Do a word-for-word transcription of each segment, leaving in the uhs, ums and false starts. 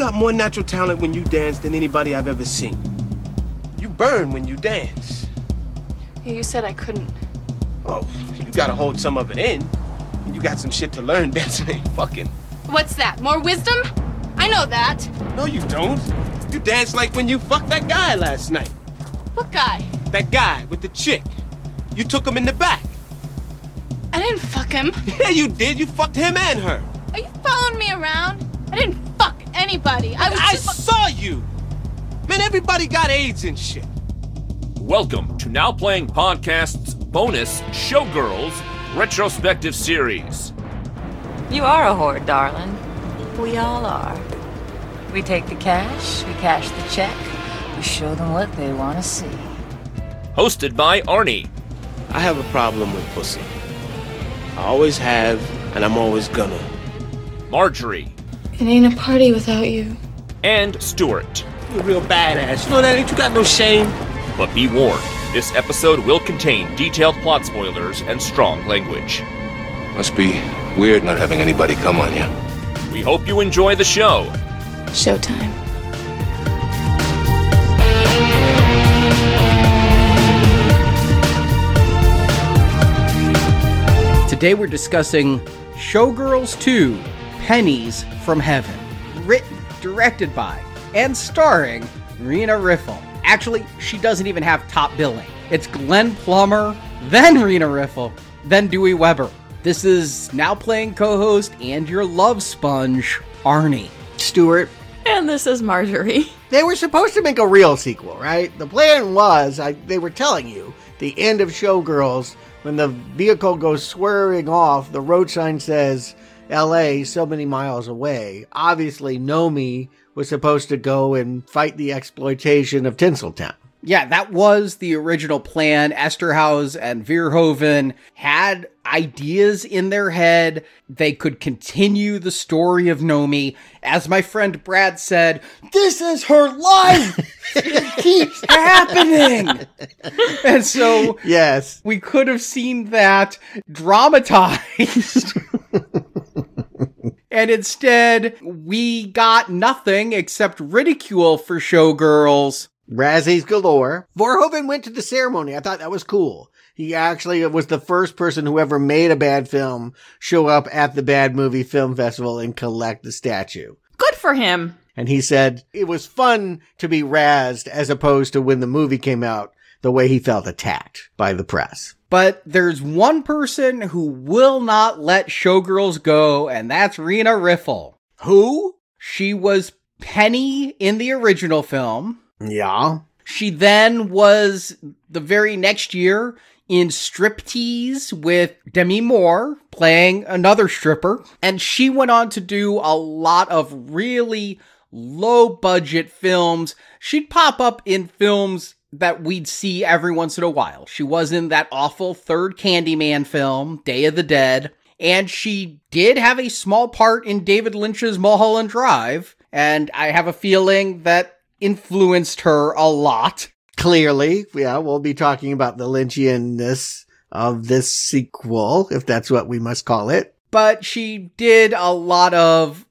got more natural talent when you dance than anybody I've ever seen. You burn when you dance. Yeah, you said I couldn't. Oh, you gotta hold some of it in. You got some shit to learn. Dancing ain't fucking. What's that? More wisdom? I know that. No, you don't. You dance like when you fucked that guy last night. What guy? That guy with the chick. You took him in the back. I didn't fuck him. Yeah, you did. You fucked him and her. Are you following me around? I didn't fuck anybody. I was I just... saw you. Man, everybody got AIDS and shit. Welcome to Now Playing Podcast's bonus Showgirls retrospective series. You are a whore, darling. We all are. We take the cash, we cash the check, we show them what they want to see. Hosted by Arnie. I have a problem with pussy. I always have, and I'm always gonna. Marjorie. It ain't a party without you. And Stuart. You're a real badass. You know that? Ain't you got no shame? But be warned, this episode will contain detailed plot spoilers and strong language. Must be weird not having anybody come on you. We hope you enjoy the show. Showtime. Today we're discussing Showgirls two, Pennies from Heaven. Written, directed by, and starring Rena Riffel. Actually, she doesn't even have top billing. It's Glenn Plummer, then Rena Riffel, then Dewey Weber. This is Now Playing co-host and your love sponge, Arnie. Stuart. And this is Marjorie. They were supposed to make a real sequel, right? The plan was, I, they were telling you, the end of Showgirls, when the vehicle goes swerving off, the road sign says L A so many miles away. Obviously, Nomi was supposed to go and fight the exploitation of Tinseltown. Yeah, that was the original plan. Esterhaus and Verhoeven had ideas in their head. They could continue the story of Nomi. As my friend Brad said, this is her life! It keeps happening! And so, yes, we could have seen that dramatized. And instead, we got nothing except ridicule for Showgirls. Razzies galore. Verhoeven went to the ceremony. I thought that was cool. He actually was the first person who ever made a bad film show up at the Bad Movie Film Festival and collect the statue. Good for him. And he said it was fun to be razzed as opposed to when the movie came out, the way he felt attacked by the press. But there's one person who will not let Showgirls go, and that's Rena Riffel. Who? She was Penny in the original film. Yeah. She then was, the very next year, in Striptease with Demi Moore, playing another stripper. And she went on to do a lot of really low-budget films. She'd pop up in films that we'd see every once in a while. She was in that awful third Candyman film, Day of the Dead. And she did have a small part in David Lynch's Mulholland Drive. And I have a feeling that influenced her a lot. Clearly, yeah, we'll be talking about the Lynchianness of this sequel, if that's what we must call it. But she did a lot of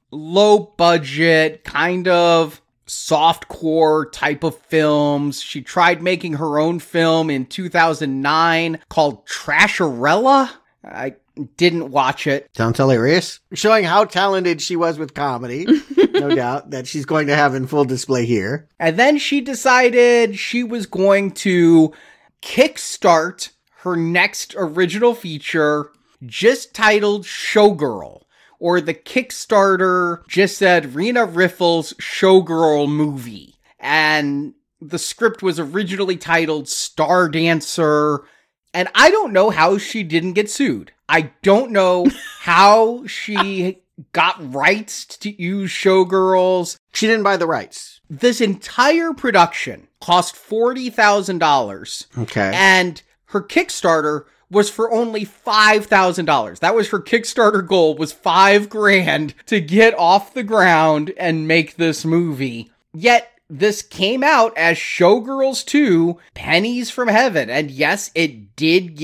low-budget, kind of softcore type of films. She tried making her own film in two thousand nine called Trasharella. I didn't watch it. Sounds hilarious. Showing how talented she was with comedy. No doubt that she's going to have in full display here. And then she decided she was going to kickstart her next original feature, just titled Showgirl. Or the Kickstarter just said Rena Riffel's Showgirl movie. And the script was originally titled Star Dancer. And I don't know how she didn't get sued. I don't know how she got rights to use Showgirls. She didn't buy the rights. This entire production cost forty thousand dollars. Okay. And her Kickstarter was for only five thousand dollars. That was her Kickstarter goal, was five grand to get off the ground and make this movie. Yet, this came out as Showgirls two, Pennies from Heaven. And yes, it did get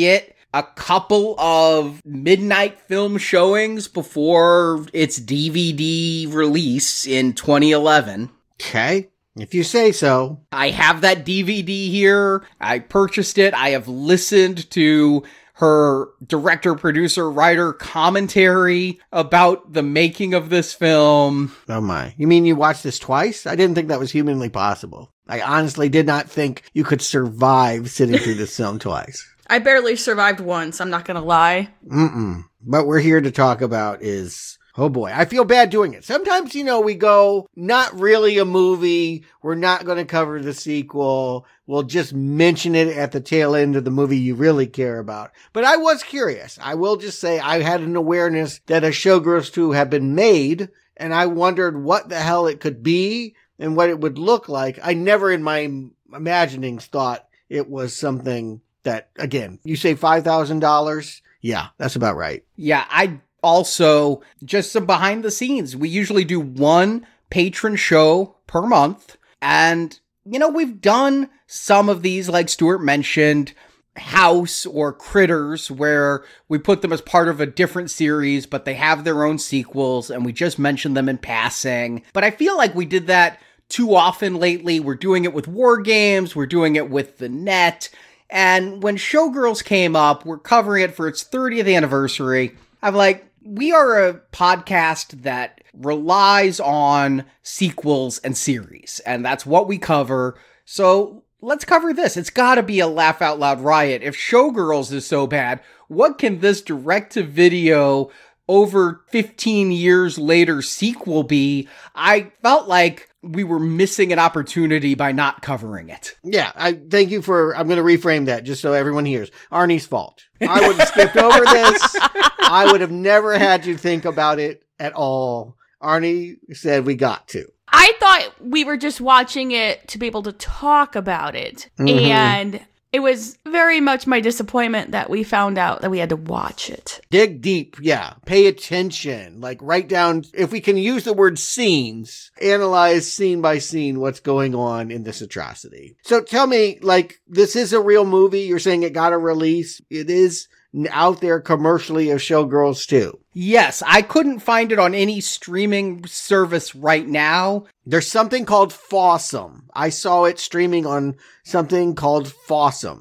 a couple of midnight film showings before its D V D release in twenty eleven. Okay. If you say so. I have that D V D here. I purchased it. I have listened to her director, producer, writer commentary about the making of this film. Oh my. You mean you watched this twice? I didn't think that was humanly possible. I honestly did not think you could survive sitting through this film twice. I barely survived once, I'm not gonna lie. Mm-mm. What we're here to talk about is, oh boy, I feel bad doing it. Sometimes, you know, we go, not really a movie, we're not going to cover the sequel, we'll just mention it at the tail end of the movie you really care about. But I was curious. I will just say I had an awareness that a Showgirls two had been made, and I wondered what the hell it could be and what it would look like. I never in my imaginings thought it was something that, again, you say five thousand dollars? Yeah, that's about right. Yeah, I also, just some behind the scenes. We usually do one patron show per month. And, you know, we've done some of these, like Stuart mentioned, House or Critters, where we put them as part of a different series, but they have their own sequels, and we just mentioned them in passing. But I feel like we did that too often lately. We're doing it with War Games, we're doing it with The Net, and when Showgirls came up, we're covering it for its thirtieth anniversary. I'm like, we are a podcast that relies on sequels and series, and that's what we cover. So let's cover this. It's gotta be a laugh out loud riot. If Showgirls is so bad, what can this direct-to-video over fifteen years later sequel be? I felt like we were missing an opportunity by not covering it. Yeah, I thank you for, I'm going to reframe that just so everyone hears. Arnie's fault. I would have skipped over this. I would have never had to think about it at all. Arnie said we got to. I thought we were just watching it to be able to talk about it. Mm-hmm. And it was very much my disappointment that we found out that we had to watch it. Dig deep, yeah. Pay attention. Like, write down, if we can use the word scenes, analyze scene by scene what's going on in this atrocity. So tell me, like, this is a real movie. You're saying it got a release. It is out there commercially of Showgirls two. Yes, I couldn't find it on any streaming service right now. There's something called Fawsome. I saw it streaming on something called Fawsome,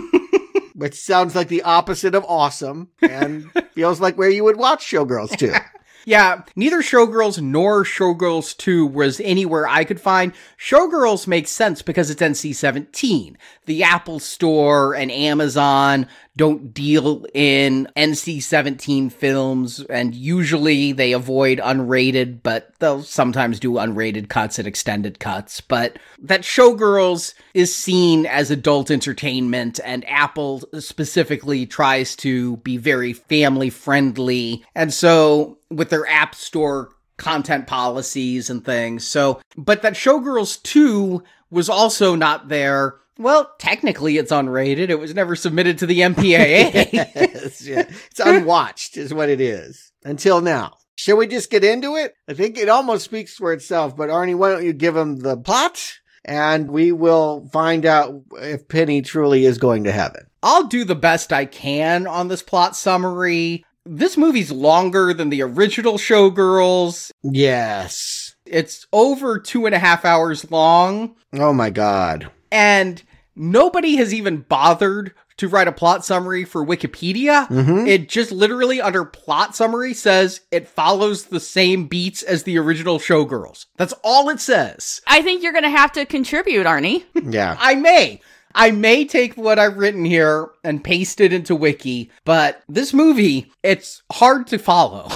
which sounds like the opposite of awesome and feels like where you would watch Showgirls two. Yeah, neither Showgirls nor Showgirls two was anywhere I could find. Showgirls makes sense because it's N C seventeen. The Apple Store and Amazon don't deal in N C seventeen films, and usually they avoid unrated, but they'll sometimes do unrated cuts and extended cuts. But that Showgirls is seen as adult entertainment, and Apple specifically tries to be very family friendly. And so with their App Store content policies and things. So, but that Showgirls two was also not there. Well, technically it's unrated. It was never submitted to the M P A A. Yes, yeah. It's unwatched is what it is. Until now. Shall we just get into it? I think it almost speaks for itself, but Arnie, why don't you give them the plot? And we will find out if Penny truly is going to heaven. I'll do the best I can on this plot summary. This movie's longer than the original Showgirls. Yes. It's over two and a half hours long. Oh my God. And nobody has even bothered to write a plot summary for Wikipedia. Mm-hmm. It just literally under plot summary says it follows the same beats as the original Showgirls. That's all it says. I think you're going to have to contribute, Arnie. Yeah. I may. I may take what I've written here and paste it into Wiki, but this movie, it's hard to follow.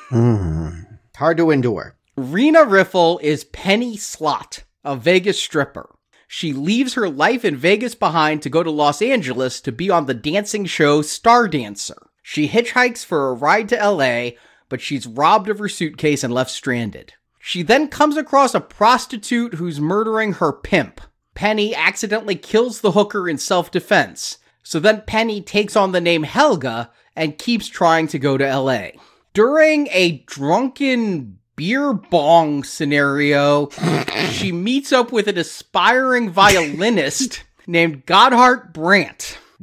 mm. Hard to endure. Rena Riffle is Penny Slott, a Vegas stripper. She leaves her life in Vegas behind to go to Los Angeles to be on the dancing show Star Dancer. She hitchhikes for a ride to L A, but she's robbed of her suitcase and left stranded. She then comes across a prostitute who's murdering her pimp. Penny accidentally kills the hooker in self-defense, so then Penny takes on the name Helga and keeps trying to go to L A. During a drunken beer bong scenario, she meets up with an aspiring violinist named Godhart Brandt.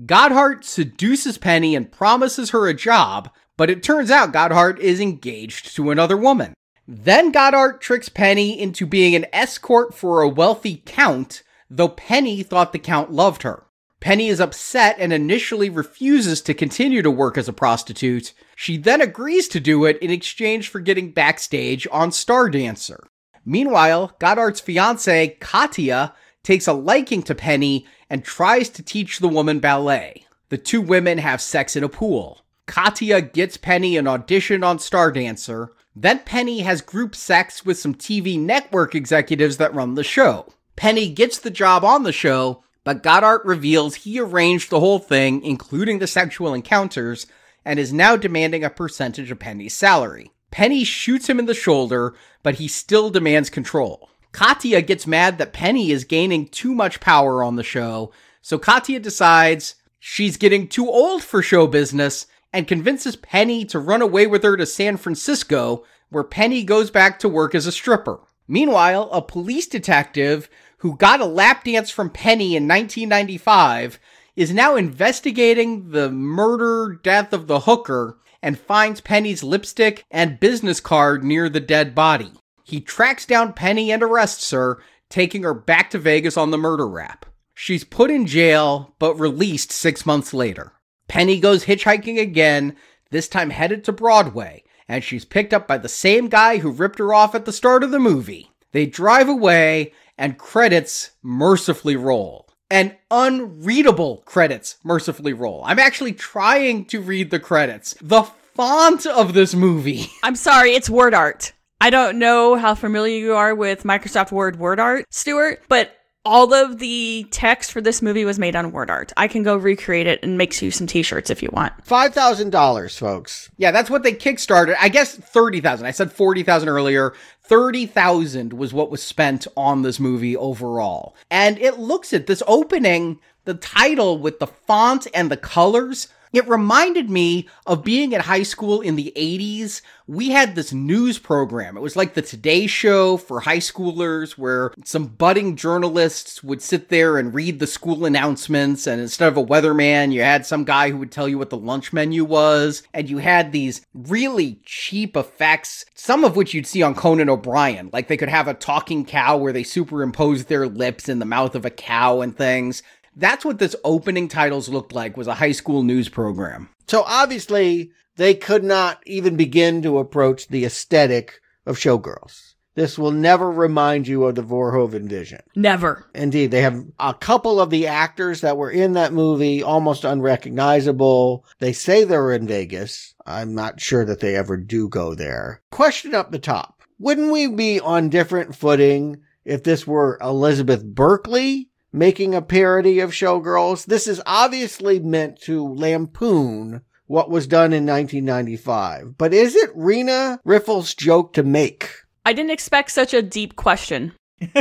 Godhart seduces Penny and promises her a job, but it turns out Godhart is engaged to another woman. Then Godhart tricks Penny into being an escort for a wealthy count, though Penny thought the count loved her. Penny is upset and initially refuses to continue to work as a prostitute. She then agrees to do it in exchange for getting backstage on Stardancer. Meanwhile, Godhart's fiancée, Katya, takes a liking to Penny and tries to teach the woman ballet. The two women have sex in a pool. Katya gets Penny an audition on Stardancer. Then Penny has group sex with some T V network executives that run the show. Penny gets the job on the show, but Godhart reveals he arranged the whole thing, including the sexual encounters, and is now demanding a percentage of Penny's salary. Penny shoots him in the shoulder, but he still demands control. Katya gets mad that Penny is gaining too much power on the show, so Katya decides she's getting too old for show business and convinces Penny to run away with her to San Francisco, where Penny goes back to work as a stripper. Meanwhile, a police detective who got a lap dance from Penny in nineteen ninety-five is now investigating the murder death of the hooker and finds Penny's lipstick and business card near the dead body. He tracks down Penny and arrests her, taking her back to Vegas on the murder rap. She's put in jail, but released six months later. Penny goes hitchhiking again, this time headed to Broadway, and she's picked up by the same guy who ripped her off at the start of the movie. They drive away, and credits mercifully roll. And unreadable credits mercifully roll. I'm actually trying to read the credits. The font of this movie. I'm sorry, it's word art. I don't know how familiar you are with Microsoft Word word art, Stuart, but all of the text for this movie was made on word art. I can go recreate it and make you some t-shirts if you want. five thousand dollars, folks. Yeah, that's what they kickstarted. I guess thirty thousand. I said forty thousand earlier. thirty thousand was what was spent on this movie overall. And it looks at this opening, the title with the font and the colors. It reminded me of being at high school in the eighties. We had this news program. It was like the Today Show for high schoolers, where some budding journalists would sit there and read the school announcements. And instead of a weatherman, you had some guy who would tell you what the lunch menu was. And you had these really cheap effects, some of which you'd see on Conan O'Brien. Like they could have a talking cow where they superimposed their lips in the mouth of a cow and things. That's what this opening titles looked like, was a high school news program. So obviously, they could not even begin to approach the aesthetic of Showgirls. This will never remind you of the Verhoeven vision. Never. Indeed, they have a couple of the actors that were in that movie almost unrecognizable. They say they're in Vegas. I'm not sure that they ever do go there. Question up the top. Wouldn't we be on different footing if this were Elizabeth Berkley making a parody of Showgirls? This is obviously meant to lampoon what was done in nineteen ninety-five. But is it Rena Riffle's joke to make? I didn't expect such a deep question.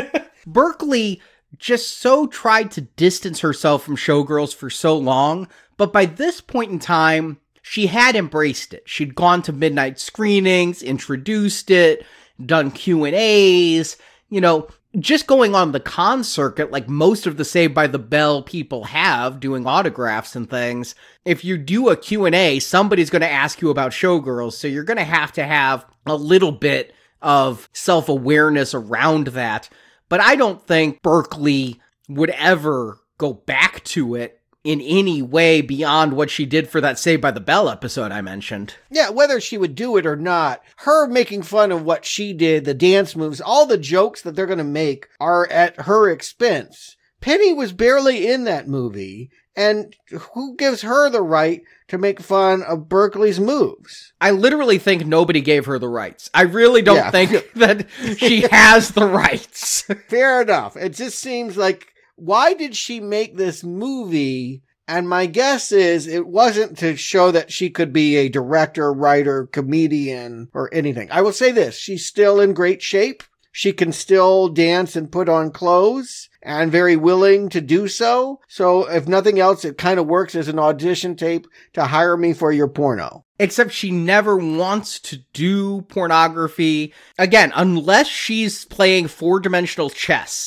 Berkley just so tried to distance herself from Showgirls for so long, but by this point in time, she had embraced it. She'd gone to midnight screenings, introduced it, done Q and A's, you know, just going on the con circuit like most of the Saved by the Bell people have, doing autographs and things. If you do a Q and A, somebody's going to ask you about Showgirls, so you're going to have to have a little bit of self-awareness around that. But I don't think Berkley would ever go back to it in any way beyond what she did for that Saved by the Bell episode I mentioned. Yeah, whether she would do it or not, her making fun of what she did, the dance moves, all the jokes that they're going to make are at her expense. Penny was barely in that movie, and who gives her the right to make fun of Berkley's moves? I literally think nobody gave her the rights. I really don't yeah. think that she has the rights. Fair enough. It just seems like, why did she make this movie? And my guess is it wasn't to show that she could be a director, writer, comedian, or anything. I will say this. She's still in great shape. She can still dance and put on clothes, and very willing to do so. So if nothing else, it kind of works as an audition tape to hire me for your porno. Except she never wants to do pornography. Again, unless she's playing four-dimensional chess.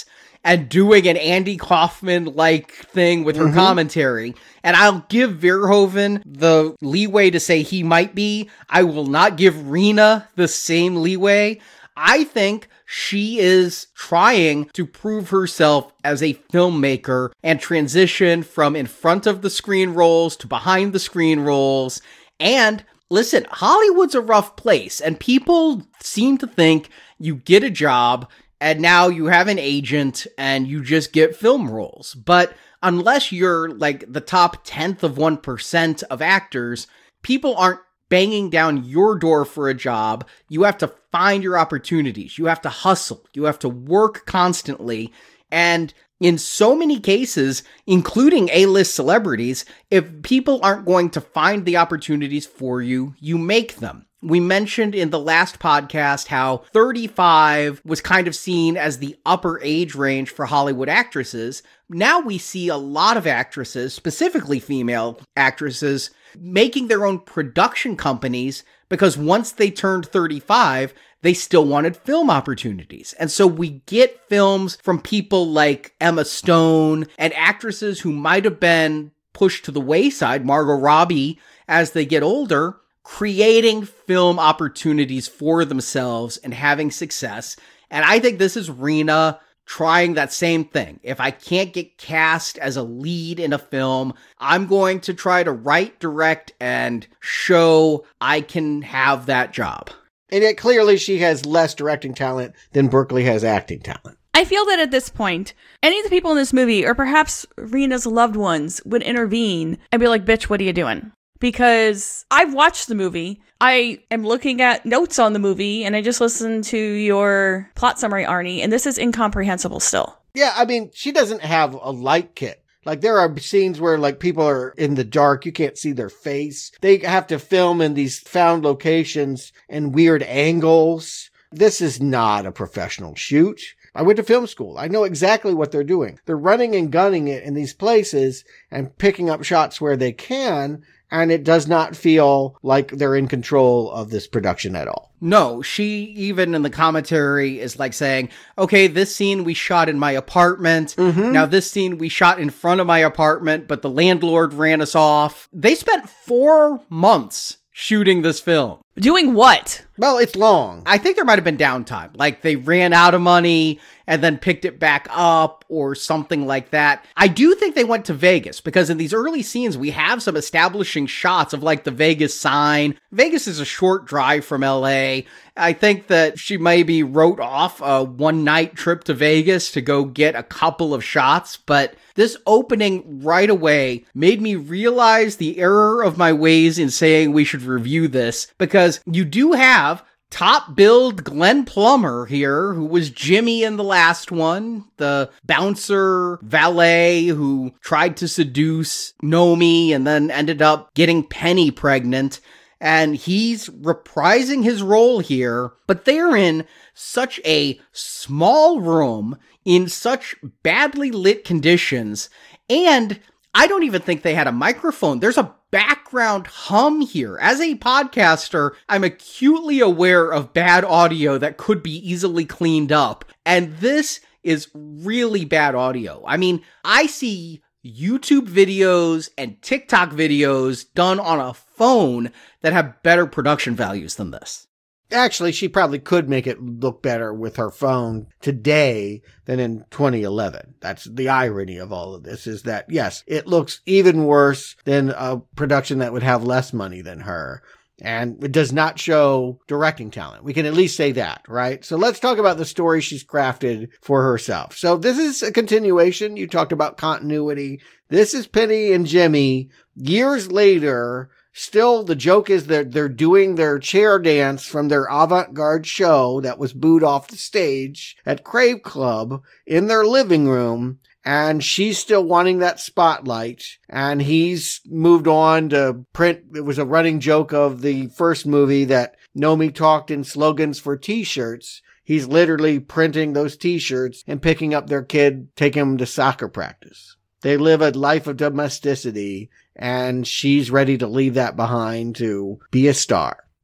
and doing an Andy Kaufman-like thing with her Mm-hmm. commentary. And I'll give Verhoeven the leeway to say he might be. I will not give Rena the same leeway. I think she is trying to prove herself as a filmmaker and transition from in front of the screen roles to behind the screen roles. And listen, Hollywood's a rough place, and people seem to think you get a job and now you have an agent and you just get film roles. But unless you're like the top tenth of one percent of actors, people aren't banging down your door for a job. You have to find your opportunities. You have to hustle. You have to work constantly. And in so many cases, including A-list celebrities, if people aren't going to find the opportunities for you, you make them. We mentioned in the last podcast how thirty-five was kind of seen as the upper age range for Hollywood actresses. Now we see a lot of actresses, specifically female actresses, making their own production companies because once they turned thirty-five, they still wanted film opportunities. And so we get films from people like Emma Stone and actresses who might have been pushed to the wayside, Margot Robbie, as they get older, creating film opportunities for themselves and having success. And I think this is Rena trying that same thing. If I can't get cast as a lead in a film, I'm going to try to write, direct, and show I can have that job. And yet clearly she has less directing talent than Berkeley has acting talent. I feel that at this point, any of the people in this movie, or perhaps Rena's loved ones, would intervene and be like, bitch, what are you doing? Because I've watched the movie. I am looking at notes on the movie, and I just listened to your plot summary, Arnie, and this is incomprehensible still. Yeah, I mean, she doesn't have a light kit. Like, there are scenes where, like, people are in the dark. You can't see their face. They have to film in these found locations and weird angles. This is not a professional shoot. I went to film school. I know exactly what they're doing. They're running and gunning it in these places and picking up shots where they can, and it does not feel like they're in control of this production at all. No, she even in the commentary is like saying, okay, this scene we shot in my apartment. Mm-hmm. Now this scene we shot in front of my apartment, but the landlord ran us off. They spent four months shooting this film. Doing what? Well, it's long. I think there might have been downtime. Like they ran out of money and then picked it back up or something like that. I do think they went to Vegas because in these early scenes, we have some establishing shots of like the Vegas sign. Vegas is a short drive from L A. I think that she maybe wrote off a one night trip to Vegas to go get a couple of shots, but this opening right away made me realize the error of my ways in saying we should review this, because you do have top billed Glenn Plummer here, who was Jimmy in the last one, the bouncer valet who tried to seduce Nomi and then ended up getting Penny pregnant. And he's reprising his role here, but they're in such a small room in such badly lit conditions. And I don't even think they had a microphone. There's a background hum here. As a podcaster, I'm acutely aware of bad audio that could be easily cleaned up. And this is really bad audio. I mean, I see YouTube videos and TikTok videos done on a phone that have better production values than this. Actually, she probably could make it look better with her phone today than in twenty eleven. That's the irony of all of this, is that, yes, it looks even worse than a production that would have less money than her. And it does not show directing talent. We can at least say that, right? So let's talk about the story she's crafted for herself. So this is a continuation. You talked about continuity. This is Penny and Jimmy years later. Still, the joke is that they're doing their chair dance from their avant-garde show that was booed off the stage at Crave Club in their living room. And she's still wanting that spotlight. And he's moved on to print. It was a running joke of the first movie that Nomi talked in slogans for t-shirts. He's literally printing those t-shirts and picking up their kid, taking him to soccer practice. They live a life of domesticity, and she's ready to leave that behind to be a star.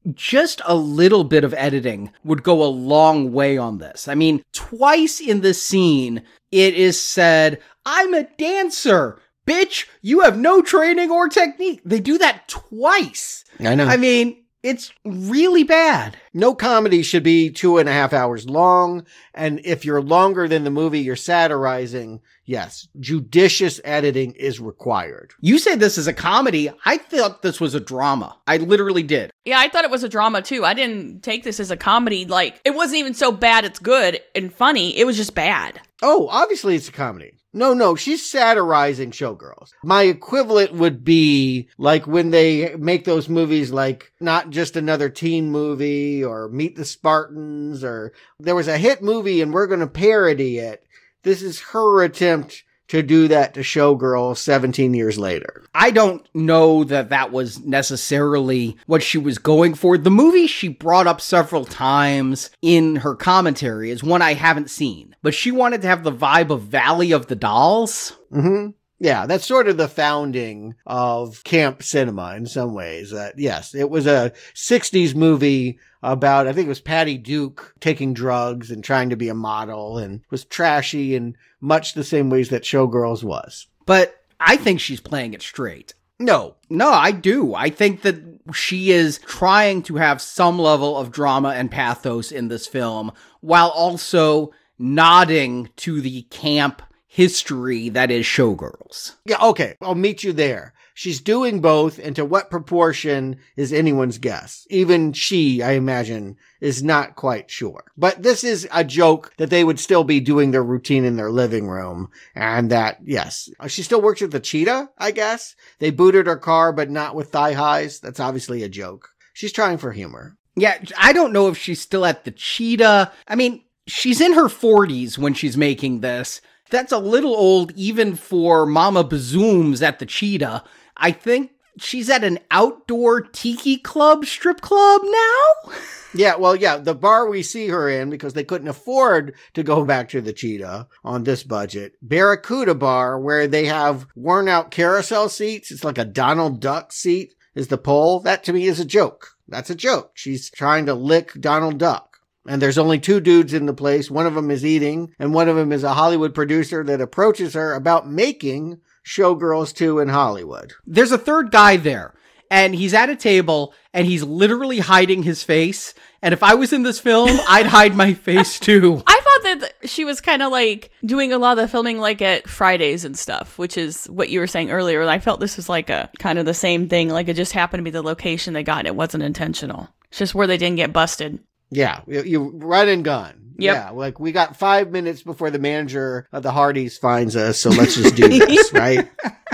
just a little bit of editing would go a long way on this. I mean, twice in this scene, it is said, I'm a dancer. Bitch, you have no training or technique. They do that twice. I know. I mean, it's really bad. No comedy should be two and a half hours long. And if you're longer than the movie you're satirizing, yes, judicious editing is required. You say this is a comedy. I thought this was a drama. I literally did. Yeah, I thought it was a drama too. I didn't take this as a comedy. Like, it wasn't even so bad it's good and funny. It was just bad. Oh, obviously it's a comedy. No, no, she's satirizing Showgirls. My equivalent would be like when they make those movies like Not Just Another Teen Movie or Meet the Spartans, or there was a hit movie and we're going to parody it. This is her attempt to do that to Showgirls seventeen years later. I don't know that that was necessarily what she was going for. The movie she brought up several times in her commentary is one I haven't seen, but she wanted to have the vibe of Valley of the Dolls. Mm-hmm. Yeah, that's sort of the founding of camp cinema in some ways. That yes, it was a sixties movie about, I think it was Patty Duke taking drugs and trying to be a model, and was trashy in much the same ways that Showgirls was. But I think she's playing it straight. No. No, I do. I think that she is trying to have some level of drama and pathos in this film, while also nodding to the camp history that is Showgirls. Yeah, okay, I'll meet you there. She's doing both, and to what proportion is anyone's guess. Even she, I imagine, is not quite sure. But this is a joke that they would still be doing their routine in their living room, and that, yes. She still works at the Cheetah, I guess. They booted her car, but not with thigh highs. That's obviously a joke. She's trying for humor. Yeah, I don't know if she's still at the Cheetah. I mean, she's in her forties when she's making this. That's a little old even for Mama Bazoom's at the Cheetah. I think she's at an outdoor tiki club, strip club now? Yeah, well, yeah, the bar we see her in, because they couldn't afford to go back to the Cheetah on this budget, Barracuda Bar, where they have worn out carousel seats. It's like a Donald Duck seat is the pole. That to me is a joke. That's a joke. She's trying to lick Donald Duck. And there's only two dudes in the place. One of them is eating, and one of them is a Hollywood producer that approaches her about making Showgirls two in Hollywood. There's a third guy there, and he's at a table, and he's literally hiding his face. And if I was in this film, I'd hide my face too. I thought that she was kind of like doing a lot of the filming like at Fridays and stuff, which is what you were saying earlier. I felt this was like a kind of the same thing. Like it just happened to be the location they got, and it wasn't intentional. It's just where they didn't get busted. Yeah, you, you run and gun. Yep. Yeah, like we got five minutes before the manager of the Hardys finds us, so let's just do this, right?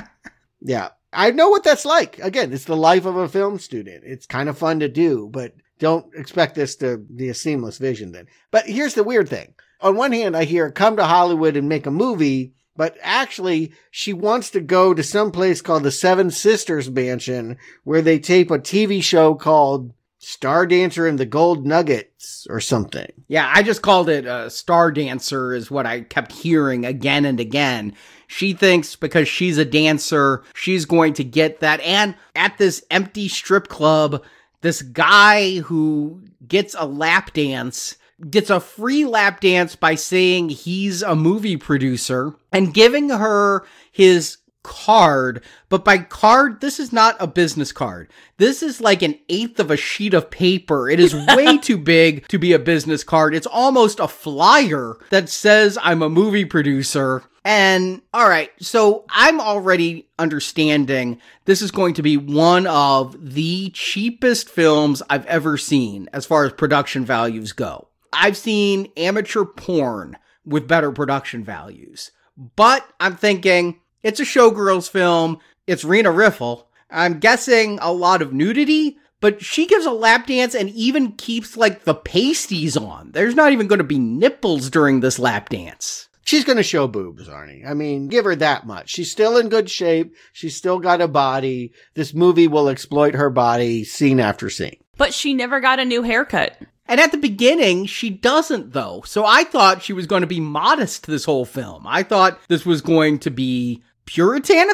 Yeah, I know what that's like. Again, it's the life of a film student. It's kind of fun to do, but don't expect this to be a seamless vision then. But here's the weird thing. On one hand, I hear come to Hollywood and make a movie, but actually she wants to go to some place called the Seven Sisters Mansion, where they tape a T V show called Star Dancer and the Gold Nuggets or something. Yeah, I just called it uh, Star Dancer is what I kept hearing again and again. She thinks because she's a dancer, she's going to get that. And at this empty strip club, this guy who gets a lap dance gets a free lap dance by saying he's a movie producer and giving her his card. But by card, this is not a business card. This is like an eighth of a sheet of paper. It is way too big to be a business card. It's almost a flyer that says I'm a movie producer. And all right, so I'm already understanding this is going to be one of the cheapest films I've ever seen as far as production values go. I've seen amateur porn with better production values, but I'm thinking it's a Showgirls film. It's Rena Riffel. I'm guessing a lot of nudity, but she gives a lap dance and even keeps like the pasties on. There's not even going to be nipples during this lap dance. She's going to show boobs, Arnie. I mean, give her that much. She's still in good shape. She's still got a body. This movie will exploit her body scene after scene. But she never got a new haircut. And at the beginning, she doesn't, though. So I thought she was going to be modest this whole film. I thought this was going to be puritanical.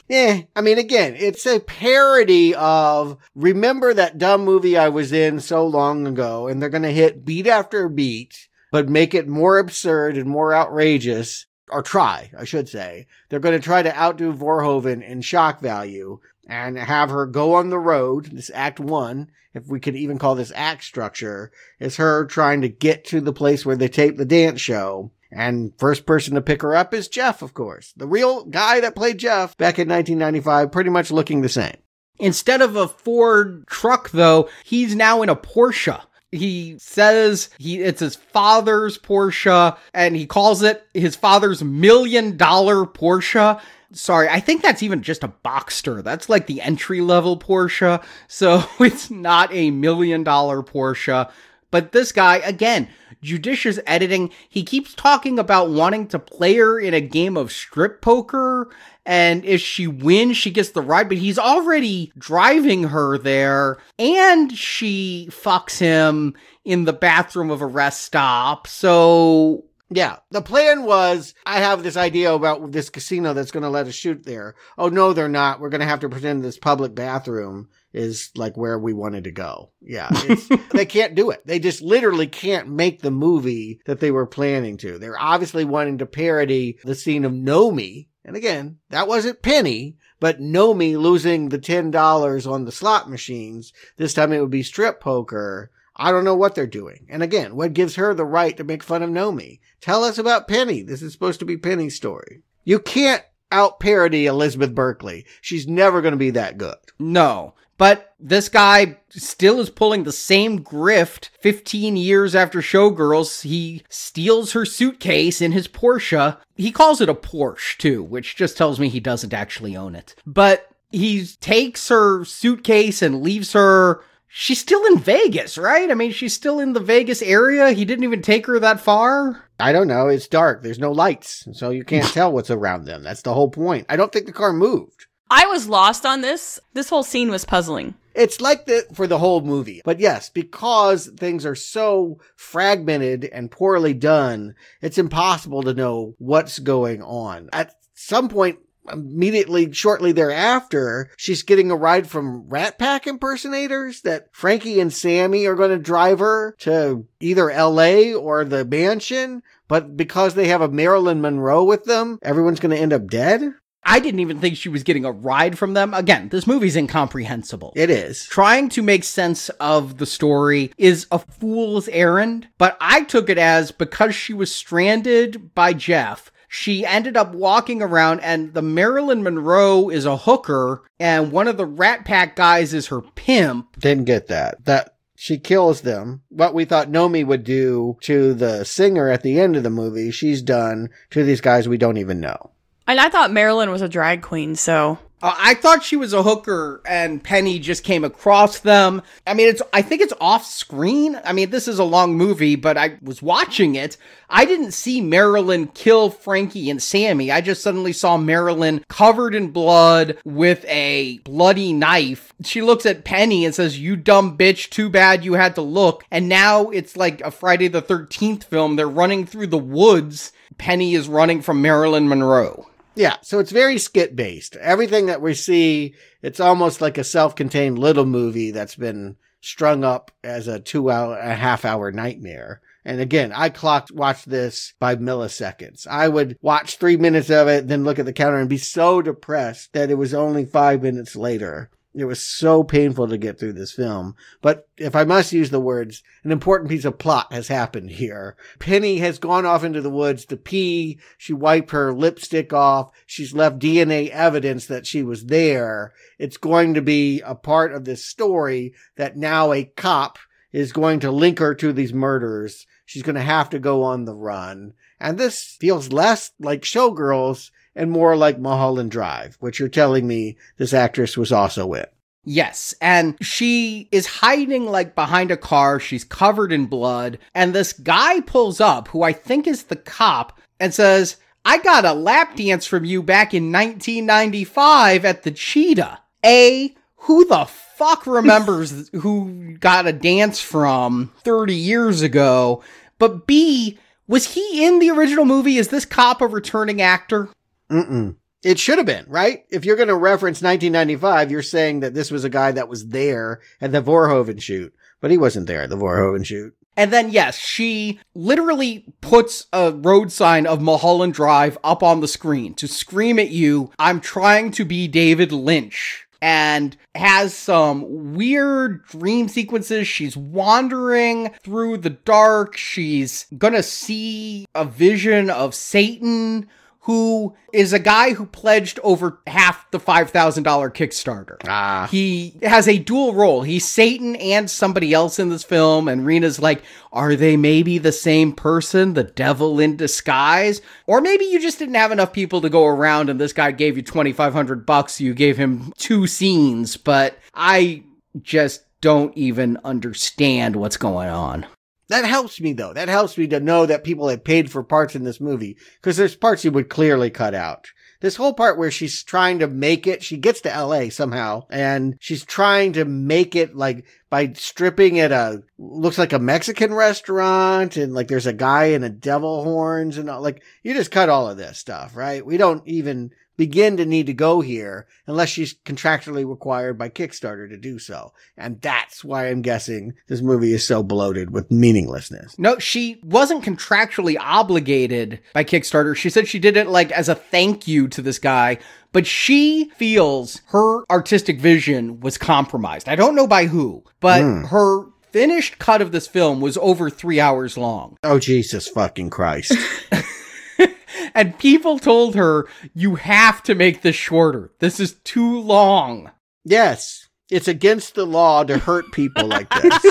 Yeah, I mean, again, it's a parody of, remember that dumb movie I was in so long ago, and they're going to hit beat after beat, but make it more absurd and more outrageous, or try, I should say. They're going to try to outdo Verhoeven in shock value and have her go on the road. This act one, if we could even call this act structure, is her trying to get to the place where they tape the dance show. And first person to pick her up is Jeff, of course. The real guy that played Jeff back in nineteen ninety-five, pretty much looking the same. Instead of a Ford truck, though, he's now in a Porsche. He says he it's his father's Porsche, and he calls it his father's million dollar Porsche. Sorry, I think that's even just a Boxster. That's like the entry-level Porsche. So it's not a million dollar Porsche. But this guy, again, judicious editing. He keeps talking about wanting to play her in a game of strip poker. And if she wins, she gets the ride. But he's already driving her there. And she fucks him in the bathroom of a rest stop. So... yeah, the plan was, I have this idea about this casino that's going to let us shoot there. Oh, no, they're not. We're going to have to pretend this public bathroom is like where we wanted to go. Yeah, it's, they can't do it. They just literally can't make the movie that they were planning to. They're obviously wanting to parody the scene of Nomi. And again, that wasn't Penny, but Nomi losing the ten dollars on the slot machines. This time it would be strip poker. I don't know what they're doing. And again, what gives her the right to make fun of Nomi? Tell us about Penny. This is supposed to be Penny's story. You can't out-parody Elizabeth Berkley. She's never going to be that good. No. But this guy still is pulling the same grift fifteen years after Showgirls. He steals her suitcase in his Porsche. He calls it a Porsche, too, which just tells me he doesn't actually own it. But he takes her suitcase and leaves her... she's still in Vegas, right? I mean, she's still in the Vegas area. He didn't even take her that far. I don't know. It's dark. There's no lights, so you can't tell what's around them. That's the whole point. I don't think the car moved. I was lost on this. This whole scene was puzzling. It's like that for the whole movie. But yes, because things are so fragmented and poorly done, it's impossible to know what's going on. At some point, immediately shortly thereafter, she's getting a ride from Rat Pack impersonators that Frankie and Sammy are going to drive her to either L A or the mansion. But because they have a Marilyn Monroe with them, everyone's going to end up dead. I didn't even think she was getting a ride from them. Again, this movie's incomprehensible. It is. Trying to make sense of the story is a fool's errand, but I took it as because she was stranded by Jeff, she ended up walking around, and the Marilyn Monroe is a hooker, and one of the Rat Pack guys is her pimp. Didn't get that. That she kills them. What we thought Nomi would do to the singer at the end of the movie, she's done to these guys we don't even know. And I thought Marilyn was a drag queen, so... Uh, I thought she was a hooker, and Penny just came across them. I mean, it's. I think it's off screen. I mean, this is a long movie, but I was watching it. I didn't see Marilyn kill Frankie and Sammy. I just suddenly saw Marilyn covered in blood with a bloody knife. She looks at Penny and says, "You dumb bitch, too bad you had to look." And now it's like a Friday the thirteenth film. They're running through the woods. Penny is running from Marilyn Monroe. Yeah, so it's very skit-based. Everything that we see, it's almost like a self-contained little movie that's been strung up as a two-hour, a half-hour nightmare. And again, I clocked, watched this by milliseconds. I would watch three minutes of it, then look at the counter and be so depressed that it was only five minutes later. It was so painful to get through this film. But if I must use the words, an important piece of plot has happened here. Penny has gone off into the woods to pee. She wiped her lipstick off. She's left D N A evidence that she was there. It's going to be a part of this story that now a cop is going to link her to these murders. She's going to have to go on the run. And this feels less like Showgirls and more like Mulholland Drive, which you're telling me this actress was also in. Yes, and she is hiding like behind a car. She's covered in blood, and this guy pulls up, who I think is the cop, and says, "I got a lap dance from you back in nineteen ninety-five at the Cheetah." A, who the fuck remembers who got a dance from thirty years ago? But B, was he in the original movie? Is this cop a returning actor? Mm-mm. It should have been, right? If you're going to reference nineteen ninety-five, you're saying that this was a guy that was there at the Verhoeven shoot, but he wasn't there at the Verhoeven shoot. And then, yes, she literally puts a road sign of Mulholland Drive up on the screen to scream at you, I'm trying to be David Lynch. And has some weird dream sequences. She's wandering through the dark. She's gonna see a vision of Satan, who is a guy who pledged over half the five thousand dollars Kickstarter. Ah. He has a dual role. He's Satan and somebody else in this film, and Rena's like, are they maybe the same person, the devil in disguise? Or maybe you just didn't have enough people to go around and this guy gave you twenty-five hundred bucks, so you gave him two scenes, but I just don't even understand what's going on. That helps me, though. That helps me to know that people had paid for parts in this movie, because there's parts you would clearly cut out. This whole part where she's trying to make it, she gets to L A somehow, and she's trying to make it, like, by stripping at a, looks like a Mexican restaurant, and, like, there's a guy in a devil horns, and all, like, you just cut all of this stuff, right? We don't even begin to need to go here unless she's contractually required by Kickstarter to do so. And that's why I'm guessing this movie is so bloated with meaninglessness. No, she wasn't contractually obligated by Kickstarter. She said she did it like as a thank you to this guy, but she feels her artistic vision was compromised. I don't know by who, but mm. her finished cut of this film was over three hours long. Oh, Jesus fucking Christ. And people told her, you have to make this shorter. This is too long. Yes, it's against the law to hurt people like this.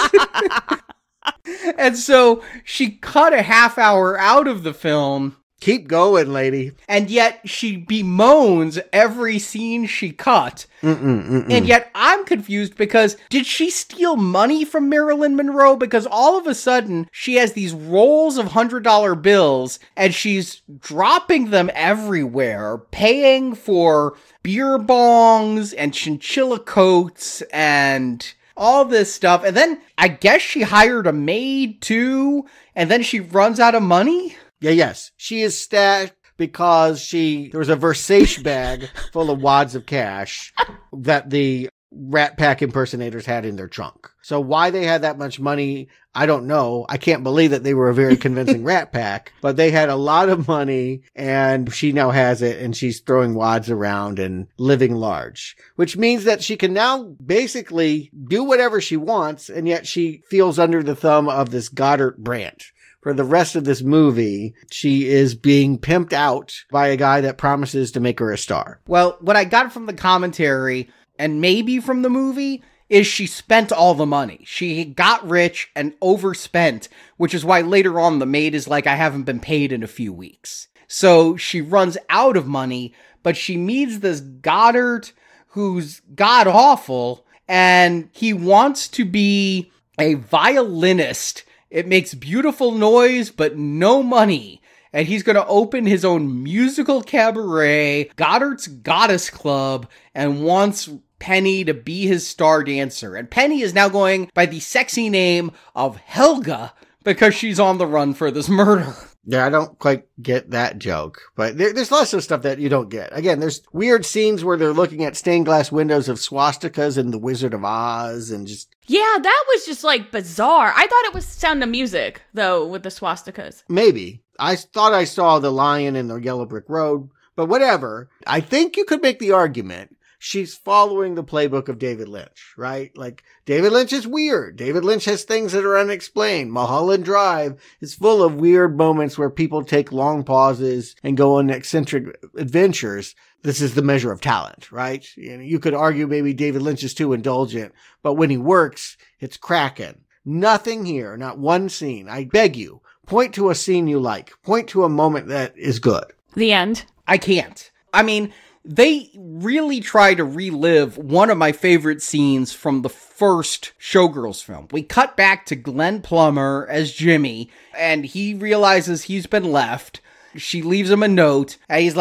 And so she cut a half hour out of the film. Keep going, lady. And yet she bemoans every scene she cut. Mm-mm, mm-mm. And yet I'm confused because did she steal money from Marilyn Monroe? Because all of a sudden she has these rolls of one hundred dollar bills and she's dropping them everywhere, paying for beer bongs and chinchilla coats and all this stuff. And then I guess she hired a maid too. And then she runs out of money. Yeah, yes. She is stashed because she, there was a Versace bag full of wads of cash that the Rat Pack impersonators had in their trunk. So why they had that much money, I don't know. I can't believe that they were a very convincing Rat Pack, but they had a lot of money and she now has it and she's throwing wads around and living large, which means that she can now basically do whatever she wants. And yet she feels under the thumb of this Goddard branch. For the rest of this movie, she is being pimped out by a guy that promises to make her a star. Well, what I got from the commentary, and maybe from the movie, is she spent all the money. She got rich and overspent, which is why later on the maid is like, I haven't been paid in a few weeks. So she runs out of money, but she meets this Goddard who's god-awful, and he wants to be a violinist. It makes beautiful noise, but no money. And he's going to open his own musical cabaret, Goddard's Goddess Club, and wants Penny to be his star dancer. And Penny is now going by the sexy name of Helga because she's on the run for this murder. Yeah, I don't quite get that joke, but there, there's lots of stuff that you don't get. Again, there's weird scenes where they're looking at stained glass windows of swastikas in The Wizard of Oz and just... Yeah, that was just like bizarre. I thought it was Sound of Music, though, with the swastikas. Maybe. I thought I saw the lion in the Yellow Brick Road, but whatever. I think you could make the argument she's following the playbook of David Lynch, right? Like, David Lynch is weird. David Lynch has things that are unexplained. Mulholland Drive is full of weird moments where people take long pauses and go on eccentric adventures. This is the measure of talent, right? You know, you could argue maybe David Lynch is too indulgent, but when he works, it's cracking. Nothing here, not one scene. I beg you, point to a scene you like. Point to a moment that is good. The end. I can't. I mean... They really try to relive one of my favorite scenes from the first Showgirls film. We cut back to Glenn Plummer as Jimmy, and he realizes he's been left. She leaves him a note, and he's like,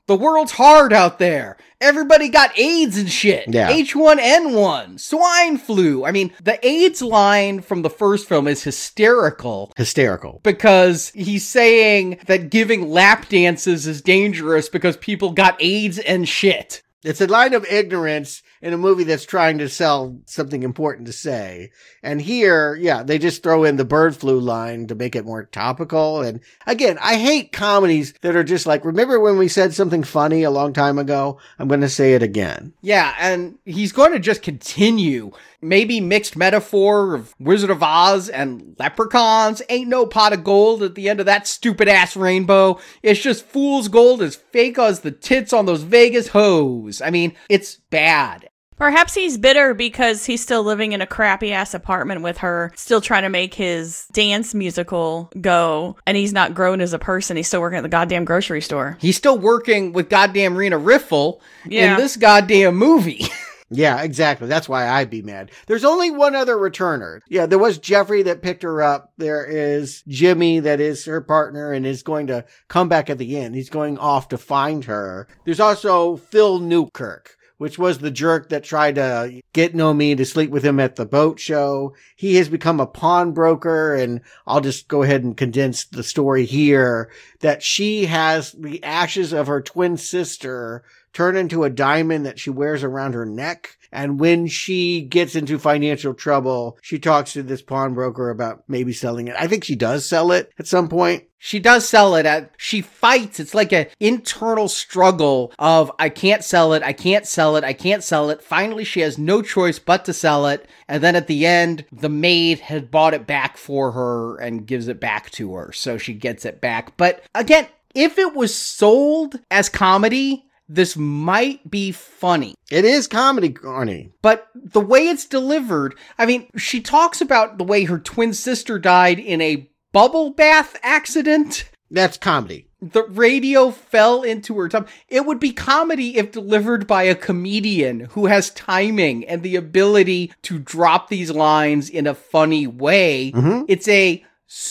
the world's hard out there. Everybody got AIDS and shit. Yeah. H one N one, swine flu. I mean, the AIDS line from the first film is hysterical. Hysterical. Because he's saying that giving lap dances is dangerous because people got AIDS and shit. It's a line of ignorance in a movie that's trying to sell something important to say. And here, yeah, they just throw in the bird flu line to make it more topical. And again, I hate comedies that are just like, remember when we said something funny a long time ago? I'm going to say it again. Yeah, and he's going to just continue. Maybe mixed metaphor of Wizard of Oz and leprechauns. Ain't no pot of gold at the end of that stupid ass rainbow. It's just fool's gold as fake as the tits on those Vegas hoes. I mean, it's bad. Perhaps he's bitter because he's still living in a crappy ass apartment with her, still trying to make his dance musical go, and he's not grown as a person. He's still working at the goddamn grocery store. He's still working with goddamn Rena Riffle Yeah. in this goddamn movie. Yeah, exactly. That's why I'd be mad. There's only one other returner. Yeah, there was Jeffrey that picked her up. There is Jimmy that is her partner and is going to come back at the end. He's going off to find her. There's also Phil Newkirk, which was the jerk that tried to get Nomi to sleep with him at the boat show. He has become a pawnbroker, and I'll just go ahead and condense the story here, that she has the ashes of her twin sister turn into a diamond that she wears around her neck. And when she gets into financial trouble, she talks to this pawnbroker about maybe selling it. I think she does sell it at some point. She does sell it. At, she fights. It's like an internal struggle of, I can't sell it, I can't sell it, I can't sell it. Finally, she has no choice but to sell it. And then at the end, the maid had bought it back for her and gives it back to her. So she gets it back. But again, if it was sold as comedy, this might be funny. It is comedy, Arnie. But the way it's delivered, I mean, she talks about the way her twin sister died in a bubble bath accident. That's comedy. The radio fell into her tongue. It would be comedy if delivered by a comedian who has timing and the ability to drop these lines in a funny way. Mm-hmm. It's a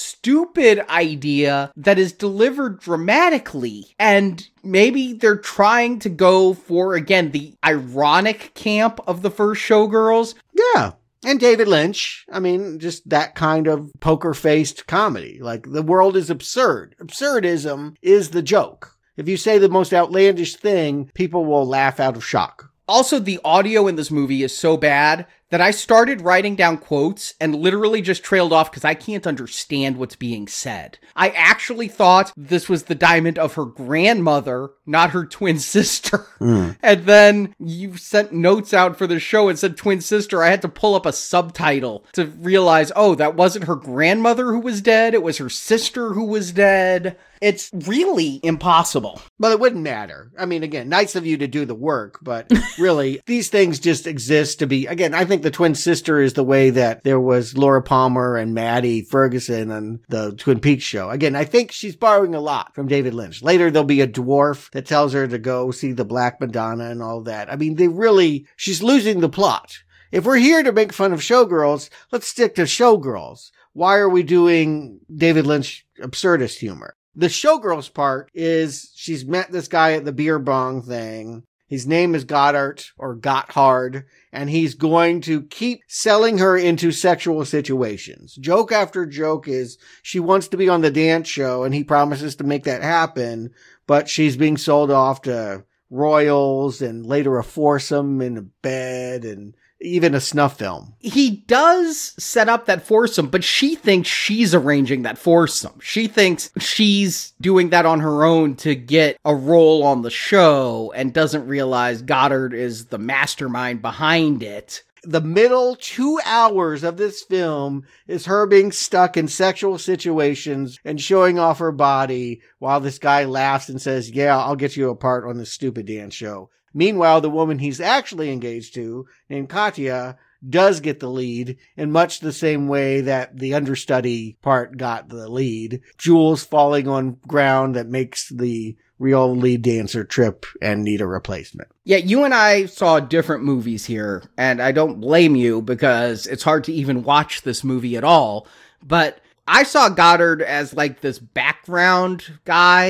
stupid idea that is delivered dramatically, and maybe they're trying to go for, again, the ironic camp of the first Showgirls. Yeah. And David Lynch, I mean, just that kind of poker-faced comedy. Like, the world is absurd. Absurdism is the joke. If you say the most outlandish thing, people will laugh out of shock. Also, the audio in this movie is so bad that I started writing down quotes and literally just trailed off because I can't understand what's being said. I actually thought this was the diamond of her grandmother, not her twin sister. Mm. And then you sent notes out for the show and said twin sister. I had to pull up a subtitle to realize, oh, that wasn't her grandmother who was dead. It was her sister who was dead. It's really impossible. But it wouldn't matter. I mean, again, nice of you to do the work, but really, these things just exist to be, again, I think the twin sister is the way that there was Laura Palmer and Maddie Ferguson on the Twin Peaks show. Again, I think she's borrowing a lot from David Lynch. Later, there'll be a dwarf that tells her to go see the Black Madonna and all that. I mean, they really, she's losing the plot. If we're here to make fun of Showgirls, let's stick to Showgirls. Why are we doing David Lynch absurdist humor? The Showgirls part is she's met this guy at the beer bong thing. His name is Goddard or Gotthard, and he's going to keep selling her into sexual situations. Joke after joke is she wants to be on the dance show, and he promises to make that happen, but she's being sold off to royals and later a foursome in a bed and even a snuff film. He does set up that foursome, but she thinks she's arranging that foursome. She thinks she's doing that on her own to get a role on the show and doesn't realize Goddard is the mastermind behind it. The middle two hours of this film is her being stuck in sexual situations and showing off her body while this guy laughs and says, yeah, I'll get you a part on this stupid dance show. Meanwhile, the woman he's actually engaged to, named Katya, does get the lead in much the same way that the understudy part got the lead. Jules falling on ground that makes the real lead dancer trip and need a replacement. Yeah, you and I saw different movies here, and I don't blame you because it's hard to even watch this movie at all. But I saw Goddard as like this background guy,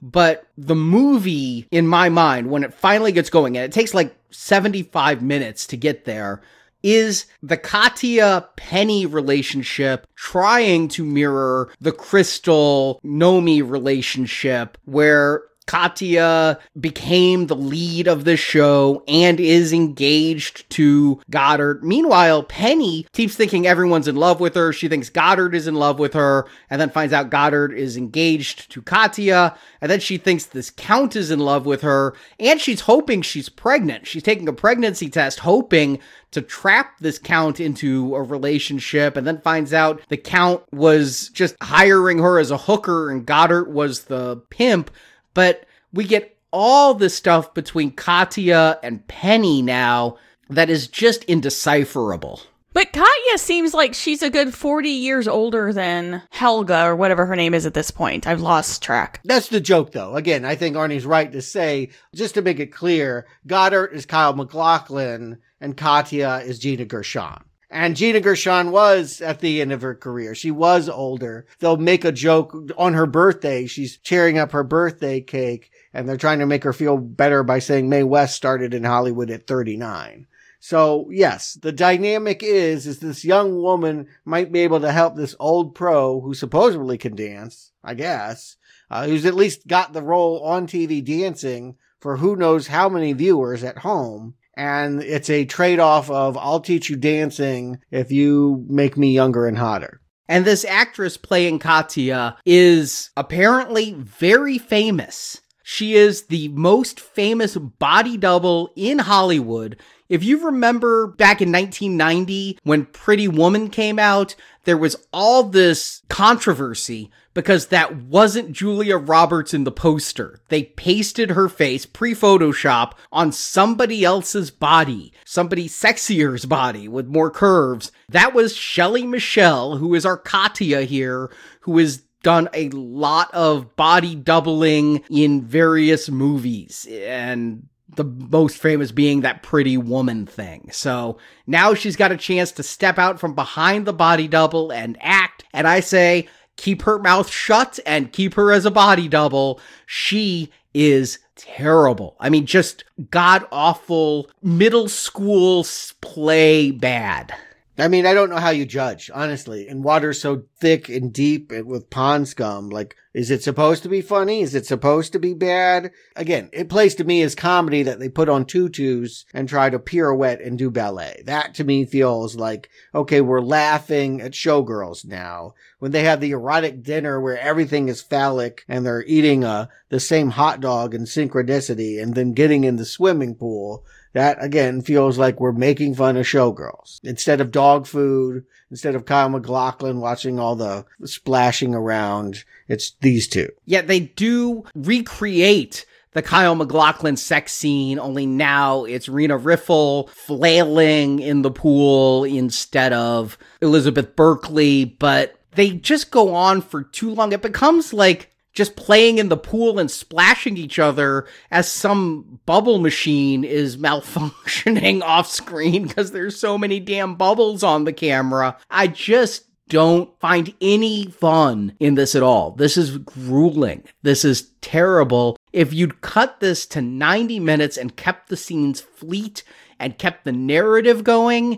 But the movie, in my mind, when it finally gets going, and it takes like seventy-five minutes to get there, is the Katya-Penny relationship trying to mirror the Crystal-Nomi relationship, where Katya became the lead of the show and is engaged to Goddard. Meanwhile, Penny keeps thinking everyone's in love with her. She thinks Goddard is in love with her, and then finds out Goddard is engaged to Katya, and then she thinks this Count is in love with her, and she's hoping she's pregnant. She's taking a pregnancy test, hoping to trap this Count into a relationship, and then finds out the Count was just hiring her as a hooker, and Goddard was the pimp. But we get all this stuff between Katya and Penny now that is just indecipherable. But Katya seems like she's a good forty years older than Helga, or whatever her name is at this point. I've lost track. That's the joke, though. Again, I think Arnie's right to say, just to make it clear, Goddard is Kyle MacLachlan and Katya is Gina Gershon. And Gina Gershon was at the end of her career. She was older. They'll make a joke on her birthday. She's tearing up her birthday cake, and they're trying to make her feel better by saying Mae West started in Hollywood at thirty-nine. So, yes, the dynamic is, is this young woman might be able to help this old pro who supposedly can dance, I guess, uh, who's at least got the role on T V dancing for who knows how many viewers at home. And it's a trade-off of, I'll teach you dancing if you make me younger and hotter. And this actress playing Katya is apparently very famous. She is the most famous body double in Hollywood. If you remember back in nineteen ninety, when Pretty Woman came out, there was all this controversy because that wasn't Julia Roberts in the poster. They pasted her face, pre-Photoshop, on somebody else's body, somebody sexier's body with more curves. That was Shelley Michelle, who is our Katya here, who has done a lot of body doubling in various movies, and the most famous being that Pretty Woman thing. So now she's got a chance to step out from behind the body double and act, and I say, keep her mouth shut and keep her as a body double. She is terrible. I mean, just god-awful middle school play bad. I mean, I don't know how you judge, honestly. And water's so thick and deep with pond scum. Like, is it supposed to be funny? Is it supposed to be bad? Again, it plays to me as comedy that they put on tutus and try to pirouette and do ballet. That to me feels like, okay, we're laughing at showgirls now. When they have the erotic dinner where everything is phallic and they're eating uh, the same hot dog in synchronicity and then getting in the swimming pool. That, again, feels like we're making fun of showgirls. Instead of dog food, instead of Kyle MacLachlan watching all the splashing around, it's these two. Yeah, they do recreate the Kyle MacLachlan sex scene, only now it's Rena Riffle flailing in the pool instead of Elizabeth Berkley, but they just go on for too long. It becomes like just playing in the pool and splashing each other as some bubble machine is malfunctioning off screen because there's so many damn bubbles on the camera. I just don't find any fun in this at all. This is grueling. This is terrible. If you'd cut this to ninety minutes and kept the scenes fleet and kept the narrative going,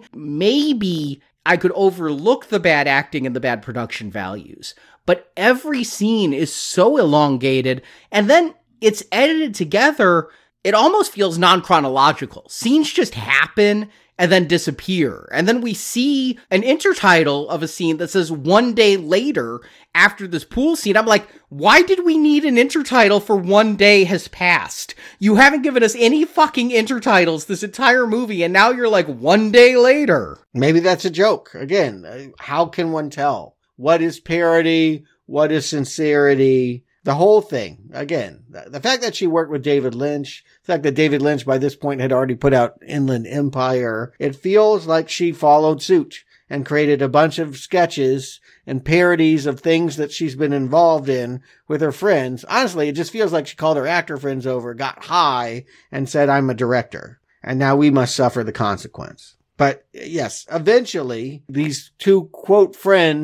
maybe I could overlook the bad acting and the bad production values. But every scene is so elongated, and then it's edited together, it almost feels non-chronological. Scenes just happen and then disappear. And then we see an intertitle of a scene that says one day later after this pool scene. I'm like, why did we need an intertitle for one day has passed? You haven't given us any fucking intertitles this entire movie, and now you're like, one day later. Maybe that's a joke. Again, how can one tell? What is parody? What is sincerity? The whole thing. Again, the fact that she worked with David Lynch, the fact that David Lynch by this point had already put out Inland Empire, it feels like she followed suit and created a bunch of sketches and parodies of things that she's been involved in with her friends. Honestly, it just feels like she called her actor friends over, got high, and said, I'm a director, and now we must suffer the consequence. But yes, eventually, these two, quote, friends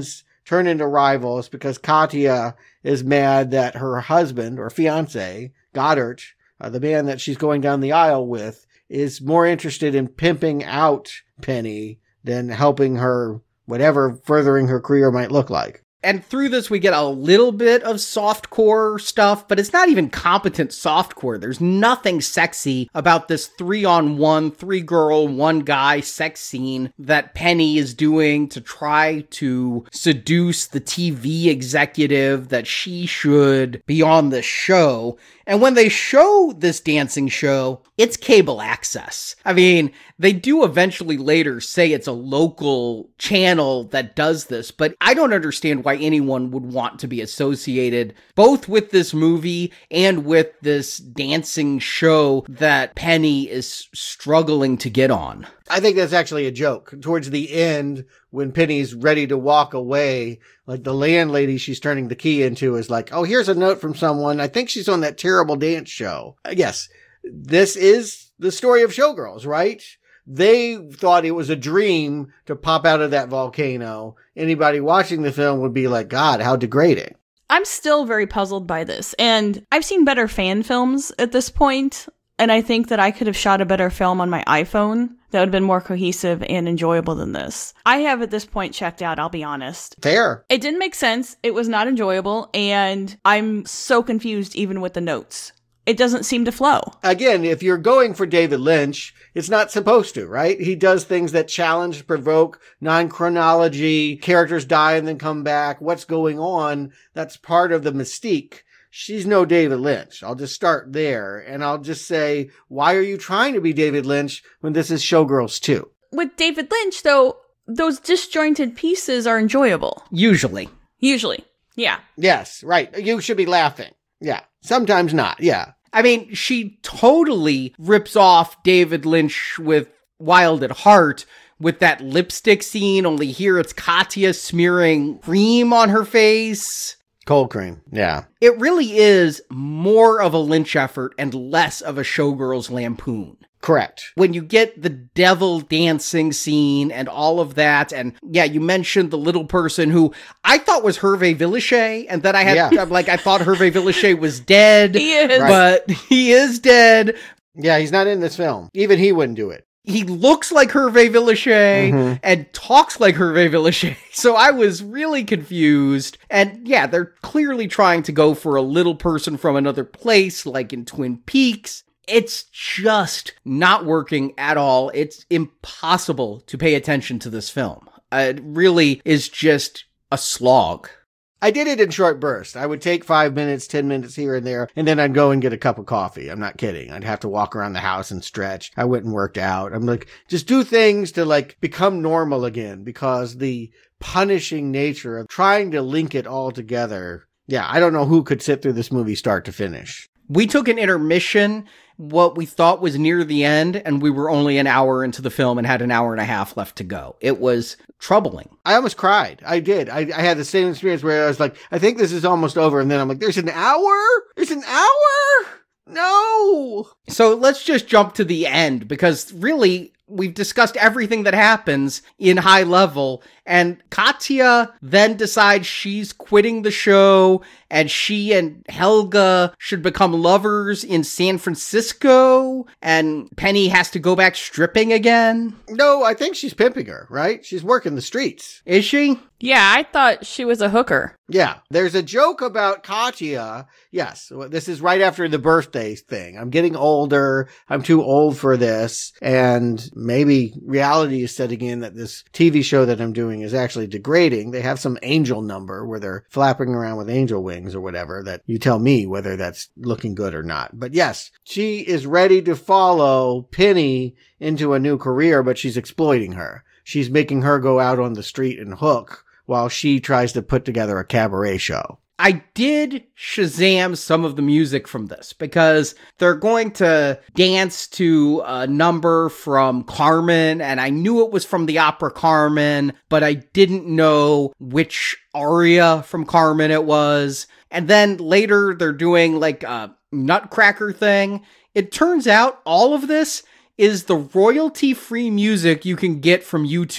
turn into rivals because Katya is mad that her husband or fiance, Goddard, uh, the man that she's going down the aisle with, is more interested in pimping out Penny than helping her, whatever furthering her career might look like. And through this, we get a little bit of softcore stuff, but it's not even competent softcore. There's nothing sexy about this three-on-one, three-girl, one-guy sex scene that Penny is doing to try to seduce the T V executive that she should be on the show. And when they show this dancing show, it's cable access. I mean, they do eventually later say it's a local channel that does this, but I don't understand why anyone would want to be associated both with this movie and with this dancing show that Penny is struggling to get on. I think that's actually a joke. Towards the end, when Penny's ready to walk away, like the landlady she's turning the key into is like, oh, here's a note from someone. I think she's on that terrible dance show. Yes, this is the story of Showgirls, right? They thought it was a dream to pop out of that volcano. Anybody watching the film would be like, God, how degrading. I'm still very puzzled by this, and I've seen better fan films at this point, and I think that I could have shot a better film on my iPhone that would have been more cohesive and enjoyable than this. I have at this point checked out, I'll be honest. Fair. It didn't make sense, it was not enjoyable, and I'm so confused even with the notes. It doesn't seem to flow. Again, if you're going for David Lynch, it's not supposed to, right? He does things that challenge, provoke, non-chronology, characters die and then come back. What's going on? That's part of the mystique. She's no David Lynch. I'll just start there. And I'll just say, why are you trying to be David Lynch when this is Showgirls two? With David Lynch, though, those disjointed pieces are enjoyable. Usually. Usually. Yeah. Yes, right. You should be laughing. Yeah. Sometimes not. Yeah. I mean, she totally rips off David Lynch with Wild at Heart with that lipstick scene, only here it's Katya smearing cream on her face. Cold cream. Yeah. It really is more of a Lynch effort and less of a Showgirls lampoon. Correct. When you get the devil dancing scene and all of that, and yeah, you mentioned the little person who I thought was Hervé Villechaize, and then I had, Yeah. I'm like, I thought Hervé Villechaize was dead. He is. But he is dead. Yeah, he's not in this film. Even he wouldn't do it. He looks like Hervé Villechaize Mhm. and talks like Hervé Villechaize. So I was really confused. And yeah, they're clearly trying to go for a little person from another place, like in Twin Peaks. It's just not working at all. It's impossible to pay attention to this film. Uh, it really is just a slog. I did it in short bursts. I would take five minutes, ten minutes here and there, and then I'd go and get a cup of coffee. I'm not kidding. I'd have to walk around the house and stretch. I went and worked out. I'm like, just do things to like become normal again, because the punishing nature of trying to link it all together. Yeah, I don't know who could sit through this movie start to finish. We took an intermission, what we thought was near the end, and we were only an hour into the film and had an hour and a half left to go. It was troubling. I almost cried. I did. I, I had the same experience where I was like, I think this is almost over. And then I'm like, there's an hour? There's an hour? No. So let's just jump to the end, because really, we've discussed everything that happens in High Level, and Katya then decides she's quitting the show, and she and Helga should become lovers in San Francisco, and Penny has to go back stripping again. No, I think she's pimping her, right? She's working the streets. Is she? Yeah, I thought she was a hooker. Yeah. There's a joke about Katya. Yes. This is right after the birthday thing. I'm getting older. I'm too old for this. And maybe reality is setting in that this T V show that I'm doing is actually degrading. They have some angel number where they're flapping around with angel wings or whatever, that you tell me whether that's looking good or not. But yes, she is ready to follow Penny into a new career, but she's exploiting her. She's making her go out on the street and hook while she tries to put together a cabaret show. I did Shazam some of the music from this, because they're going to dance to a number from Carmen, and I knew it was from the opera Carmen, but I didn't know which aria from Carmen it was. And then later they're doing like a Nutcracker thing. It turns out all of this is the royalty-free music you can get from YouTube.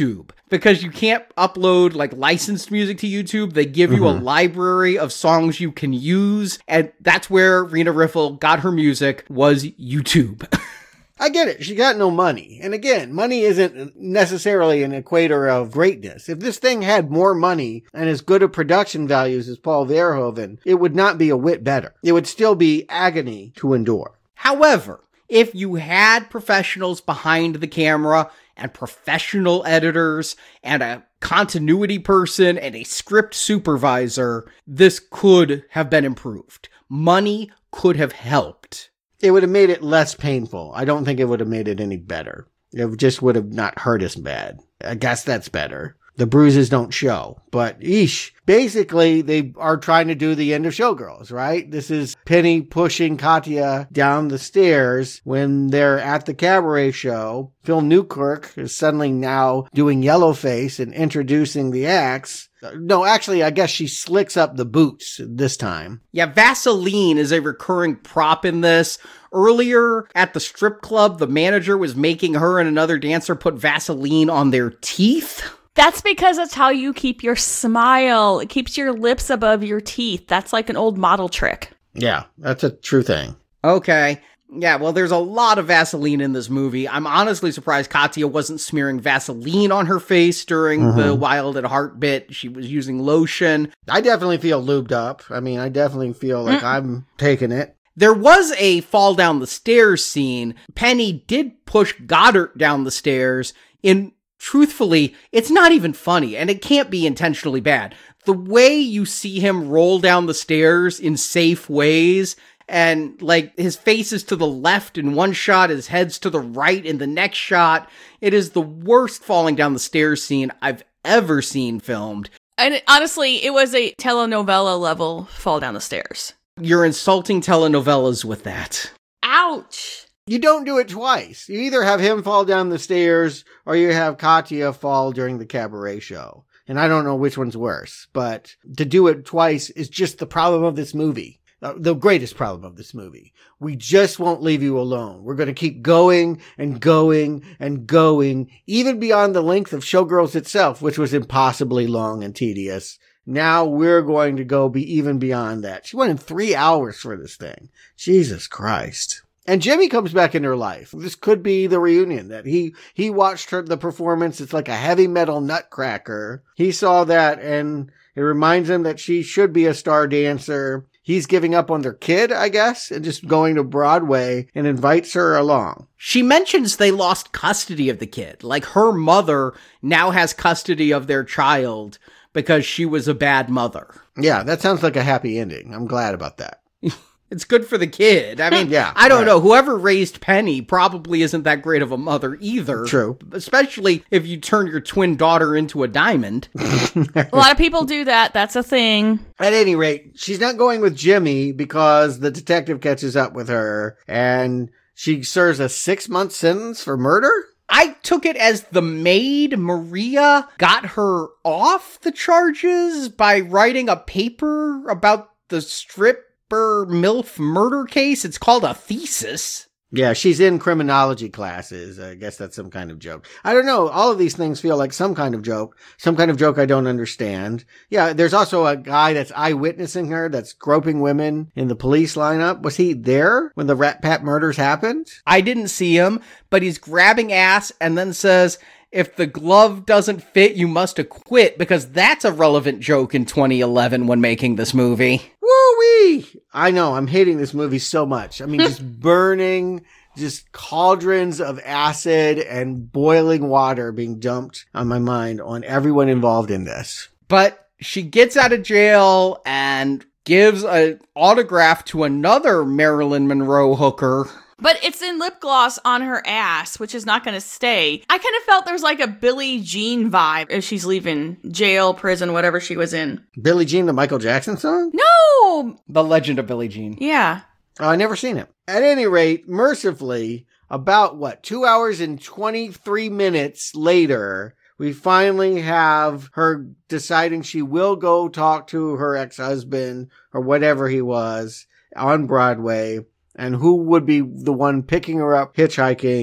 because you can't upload like licensed music to YouTube. They give you mm-hmm. a library of songs you can use. And that's where Rena Riffel got her music, was YouTube. I get it. She got no money. And again, money isn't necessarily an equator of greatness. If this thing had more money and as good of production values as Paul Verhoeven, it would not be a whit better. It would still be agony to endure. However, if you had professionals behind the camera and professional editors and a continuity person and a script supervisor, this could have been improved. Money could have helped. It would have made it less painful. I don't think it would have made it any better. It just would have not hurt as bad. I guess that's better. The bruises don't show, but eesh. Basically, they are trying to do the end of Showgirls, right? This is Penny pushing Katya down the stairs when they're at the cabaret show. Phil Newkirk is suddenly now doing Yellowface and introducing the acts. No, actually, I guess she slicks up the boots this time. Yeah, Vaseline is a recurring prop in this. Earlier at the strip club, the manager was making her and another dancer put Vaseline on their teeth. That's because that's how you keep your smile. It keeps your lips above your teeth. That's like an old model trick. Yeah, that's a true thing. Okay. Yeah, well, there's a lot of Vaseline in this movie. I'm honestly surprised Katya wasn't smearing Vaseline on her face during mm-hmm. the Wild at Heart bit. She was using lotion. I definitely feel lubed up. I mean, I definitely feel like mm. I'm taking it. There was a fall down the stairs scene. Penny did push Goddard down the stairs. In truthfully, it's not even funny, and it can't be intentionally bad. The way you see him roll down the stairs in safe ways, and like his face is to the left in one shot, his head's to the right in the next shot, it is the worst falling down the stairs scene I've ever seen filmed. And it, honestly, it was a telenovela level fall down the stairs. You're insulting telenovelas with that. Ouch! You don't do it twice. You either have him fall down the stairs or you have Katya fall during the cabaret show. And I don't know which one's worse, but to do it twice is just the problem of this movie. The greatest problem of this movie. We just won't leave you alone. We're going to keep going and going and going, even beyond the length of Showgirls itself, which was impossibly long and tedious. Now we're going to go be even beyond that. She went in three hours for this thing. Jesus Christ. And Jimmy comes back into her life. This could be the reunion that he, he watched her, the performance. It's like a heavy metal nutcracker. He saw that and it reminds him that she should be a star dancer. He's giving up on their kid, I guess, and just going to Broadway and invites her along. She mentions they lost custody of the kid. Like her mother now has custody of their child because she was a bad mother. Yeah, that sounds like a happy ending. I'm glad about that. It's good for the kid. I mean, yeah, I don't right. know. Whoever raised Penny probably isn't that great of a mother either. True. Especially if you turn your twin daughter into a diamond. A lot of people do that. That's a thing. At any rate, she's not going with Jimmy because the detective catches up with her and she serves a six-month sentence for murder? I took it as the maid, Maria, got her off the charges by writing a paper about the strip MILF murder case. It's called a thesis. Yeah, she's in criminology classes. I guess that's some kind of joke. I don't know. All of these things feel like some kind of joke. Some kind of joke I don't understand. Yeah, there's also a guy that's eyewitnessing her, that's groping women in the police lineup. Was he there when the Rat Pat murders happened? I didn't see him, but he's grabbing ass and then says, if the glove doesn't fit, you must acquit, because that's a relevant joke in twenty eleven when making this movie. Woo-wee! I know, I'm hating this movie so much. I mean, just burning, just cauldrons of acid and boiling water being dumped on my mind on everyone involved in this. But she gets out of jail and gives an autograph to another Marilyn Monroe hooker. But it's in lip gloss on her ass, which is not going to stay. I kind of felt there's like a Billie Jean vibe as she's leaving jail, prison, whatever she was in. Billie Jean, the Michael Jackson song? No! The Legend of Billie Jean. Yeah. Oh, I never seen it. At any rate, mercifully, about what, two hours and twenty-three minutes later, we finally have her deciding she will go talk to her ex-husband or whatever he was on Broadway. And who would be the one picking her up hitchhiking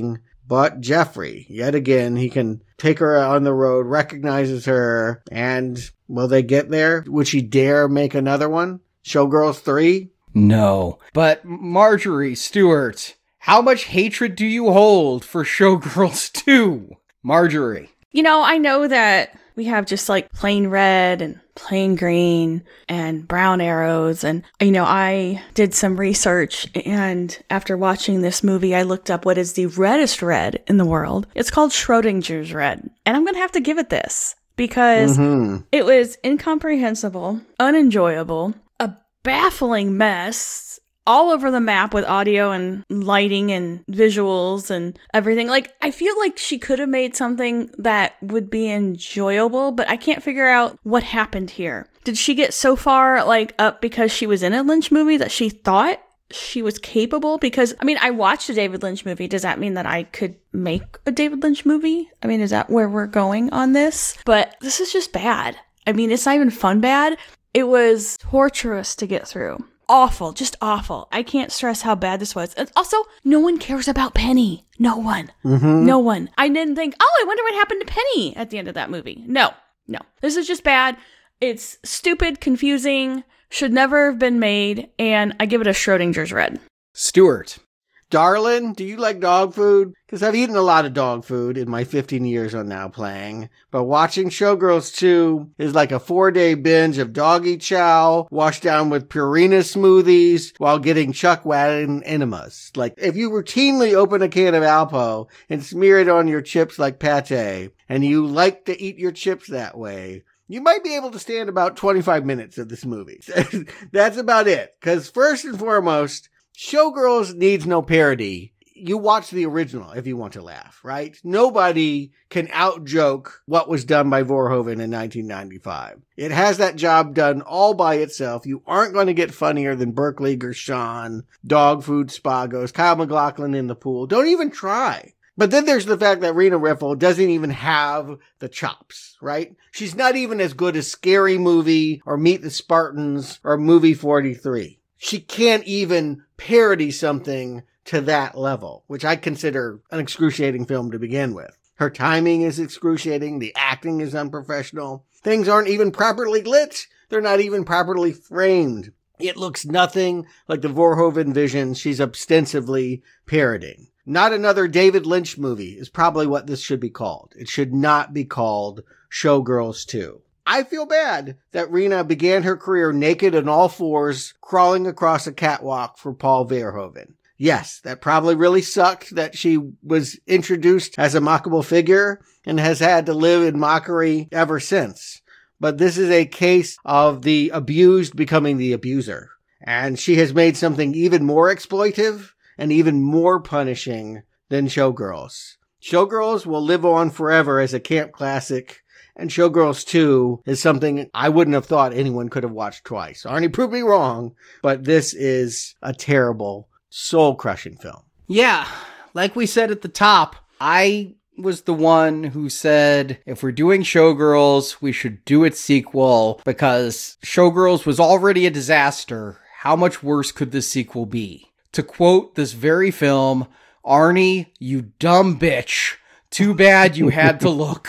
but Jeffrey. Yet again, he can take her on the road, recognizes her, and will they get there? Would she dare make another one? Showgirls three? No. But Marjorie Stewart, how much hatred do you hold for Showgirls two? Marjorie. You know, I know that we have just like plain red and plain green and brown arrows. And, you know, I did some research, and after watching this movie, I looked up what is the reddest red in the world. It's called Schrodinger's red. And I'm going to have to give it this because mm-hmm. it was incomprehensible, unenjoyable, a baffling mess, all over the map with audio and lighting and visuals and everything. Like, I feel like she could have made something that would be enjoyable, but I can't figure out what happened here. Did she get so far, like, up because she was in a Lynch movie that she thought she was capable? Because, I mean, I watched a David Lynch movie. Does that mean that I could make a David Lynch movie? I mean, is that where we're going on this? But this is just bad. I mean, it's not even fun bad. It was torturous to get through. Awful, just awful. I can't stress how bad this was. And also, no one cares about Penny. No one. Mm-hmm. No one. I didn't think, oh, I wonder what happened to Penny at the end of that movie. No, no. This is just bad. It's stupid, confusing, should never have been made, and I give it a Schrodinger's red. Stewart. Darlin, do you like dog food? Because I've eaten a lot of dog food in my fifteen years on Now Playing. But watching Showgirls two is like a four-day binge of doggy chow, washed down with Purina smoothies, while getting Chuck Wagon enemas. Like, if you routinely open a can of Alpo and smear it on your chips like pate, and you like to eat your chips that way, you might be able to stand about twenty-five minutes of this movie. That's about it. Because first and foremost, Showgirls needs no parody. You watch the original if you want to laugh, right? Nobody can out-joke what was done by Verhoeven in nineteen ninety-five. It has that job done all by itself. You aren't going to get funnier than Berkeley Gershon, Dog Food Spagos, Kyle MacLachlan in the pool. Don't even try. But then there's the fact that Rena Riffel doesn't even have the chops, right? She's not even as good as Scary Movie or Meet the Spartans or Movie forty-three. She can't even parody something to that level, which I consider an excruciating film to begin with. Her timing is excruciating. The acting is unprofessional. Things aren't even properly lit. They're not even properly framed. It looks nothing like the Verhoeven vision she's ostensibly parodying. Not another David Lynch movie is probably what this should be called. It should not be called Showgirls two. I feel bad that Rena began her career naked on all fours, crawling across a catwalk for Paul Verhoeven. Yes, that probably really sucked that she was introduced as a mockable figure and has had to live in mockery ever since. But this is a case of the abused becoming the abuser. And she has made something even more exploitive and even more punishing than Showgirls. Showgirls will live on forever as a camp classic, and Showgirls two is something I wouldn't have thought anyone could have watched twice. Arnie, prove me wrong, but this is a terrible, soul-crushing film. Yeah, like we said at the top, I was the one who said, if we're doing Showgirls, we should do its sequel, because Showgirls was already a disaster. How much worse could this sequel be? To quote this very film, Arnie, you dumb bitch. Too bad you had to look.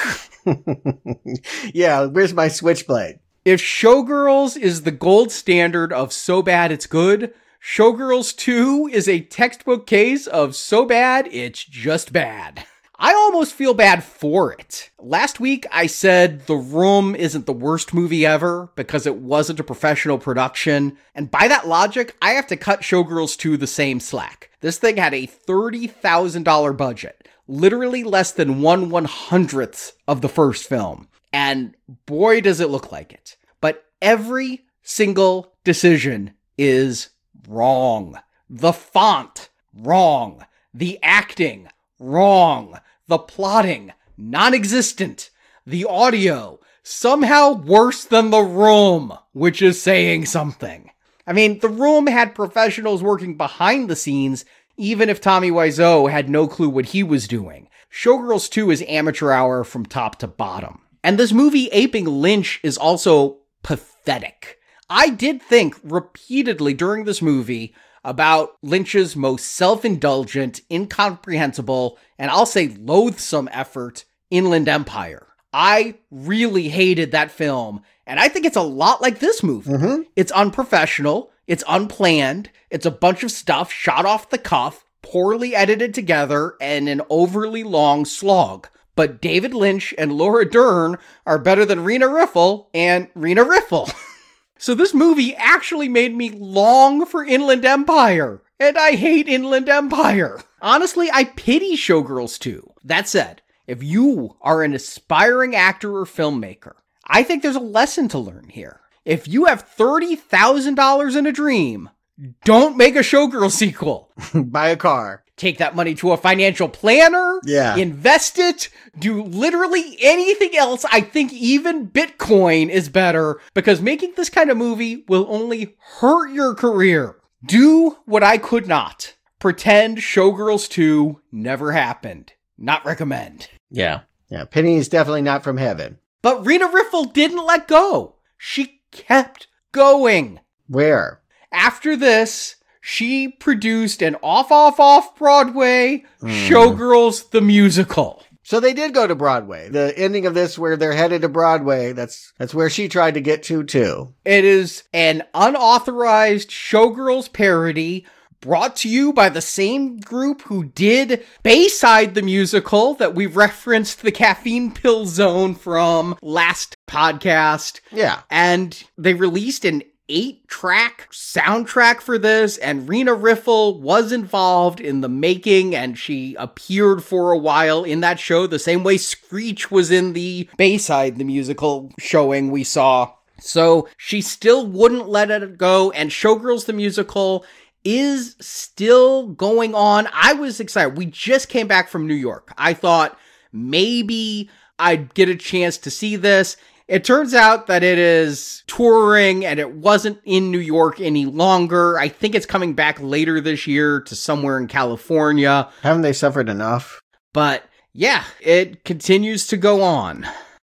Yeah, where's my switchblade? If Showgirls is the gold standard of so bad it's good, Showgirls two is a textbook case of so bad it's just bad. I almost feel bad for it. Last week I said The Room isn't the worst movie ever because it wasn't a professional production, and by that logic, I have to cut Showgirls two the same slack. This thing had a thirty thousand dollars budget. Literally less than one one hundredth of the first film. And boy, does it look like it. But every single decision is wrong. The font, wrong. The acting, wrong. The plotting, non-existent. The audio, somehow worse than The Room, which is saying something. I mean, The Room had professionals working behind the scenes, even if Tommy Wiseau had no clue what he was doing. Showgirls two is amateur hour from top to bottom. And this movie aping Lynch is also pathetic. I did think repeatedly during this movie, about Lynch's most self-indulgent, incomprehensible, and I'll say loathsome effort, Inland Empire. I really hated that film, and I think it's a lot like this movie. Mm-hmm. It's unprofessional, it's unplanned, it's a bunch of stuff shot off the cuff, poorly edited together, and an overly long slog. But David Lynch and Laura Dern are better than Rena Riffle and Rena Riffle. So this movie actually made me long for Inland Empire, and I hate Inland Empire. Honestly, I pity Showgirls two. That said, if you are an aspiring actor or filmmaker, I think there's a lesson to learn here. If you have thirty thousand dollars in a dream, don't make a Showgirls sequel. Buy a car. Take that money to a financial planner. Yeah. Invest it. Do literally anything else. I think even Bitcoin is better, because making this kind of movie will only hurt your career. Do what I could not. Pretend Showgirls two never happened. Not recommend. Yeah. Yeah. Penny is definitely not from heaven. But Rena Riffle didn't let go. She kept going. Where? After this, she produced an off-off-off Broadway Mm. Showgirls the Musical. So they did go to Broadway. The ending of this, where they're headed to Broadway, that's that's where she tried to get to, too. It is an unauthorized Showgirls parody brought to you by the same group who did Bayside the Musical that we referenced the Caffeine Pill Zone from last podcast. Yeah. And they released an eight-track soundtrack for this, and Rena Riffle was involved in the making, and she appeared for a while in that show, the same way Screech was in the Bayside the Musical showing we saw. So she still wouldn't let it go, and Showgirls the Musical is still going on. I was excited. We just came back from New York. I thought maybe I'd get a chance to see this. It turns out that it is touring and it wasn't in New York any longer. I think it's coming back later this year to somewhere in California. Haven't they suffered enough? But yeah, it continues to go on.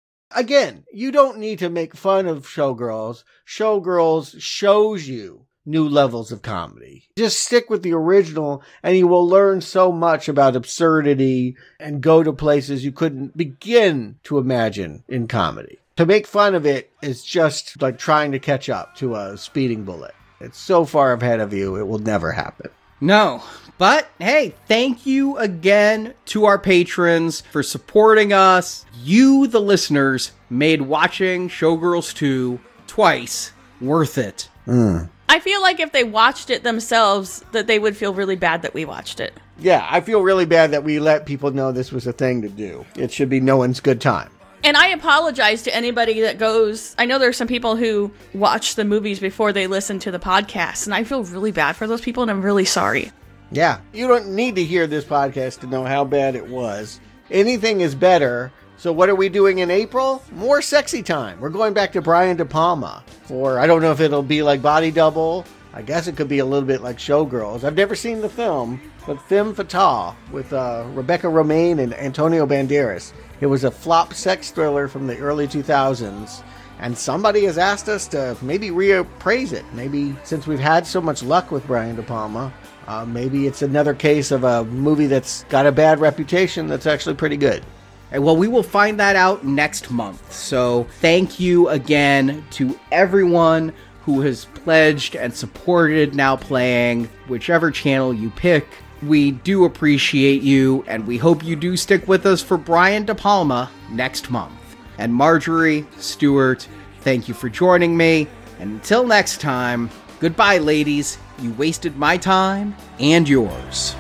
Again, you don't need to make fun of Showgirls. Showgirls shows you new levels of comedy. Just stick with the original and you will learn so much about absurdity and go to places you couldn't begin to imagine in comedy. To make fun of it is just like trying to catch up to a speeding bullet. It's so far ahead of you, it will never happen. No, but hey, thank you again to our patrons for supporting us. You, the listeners, made watching Showgirls two twice worth it. Mm. I feel like if they watched it themselves, that they would feel really bad that we watched it. Yeah, I feel really bad that we let people know this was a thing to do. It should be no one's good time. And I apologize to anybody that goes, I know there's some people who watch the movies before they listen to the podcast, and I feel really bad for those people, and I'm really sorry. Yeah, you don't need to hear this podcast to know how bad it was. Anything is better. So what are we doing in April? More sexy time. We're going back to Brian De Palma for, I don't know if it'll be like Body Double. I guess it could be a little bit like Showgirls. I've never seen the film, but Femme Fatale with uh, Rebecca Romijn and Antonio Banderas. It was a flop sex thriller from the early two thousands, and somebody has asked us to maybe reappraise it. Maybe since we've had so much luck with Brian De Palma, uh, maybe it's another case of a movie that's got a bad reputation that's actually pretty good. Well, we will find that out next month. So thank you again to everyone who has pledged and supported Now Playing, whichever channel you pick. We do appreciate you, and we hope you do stick with us for Brian De Palma next month. And Marjorie, Stewart, thank you for joining me. And until next time, goodbye, ladies. You wasted my time and yours.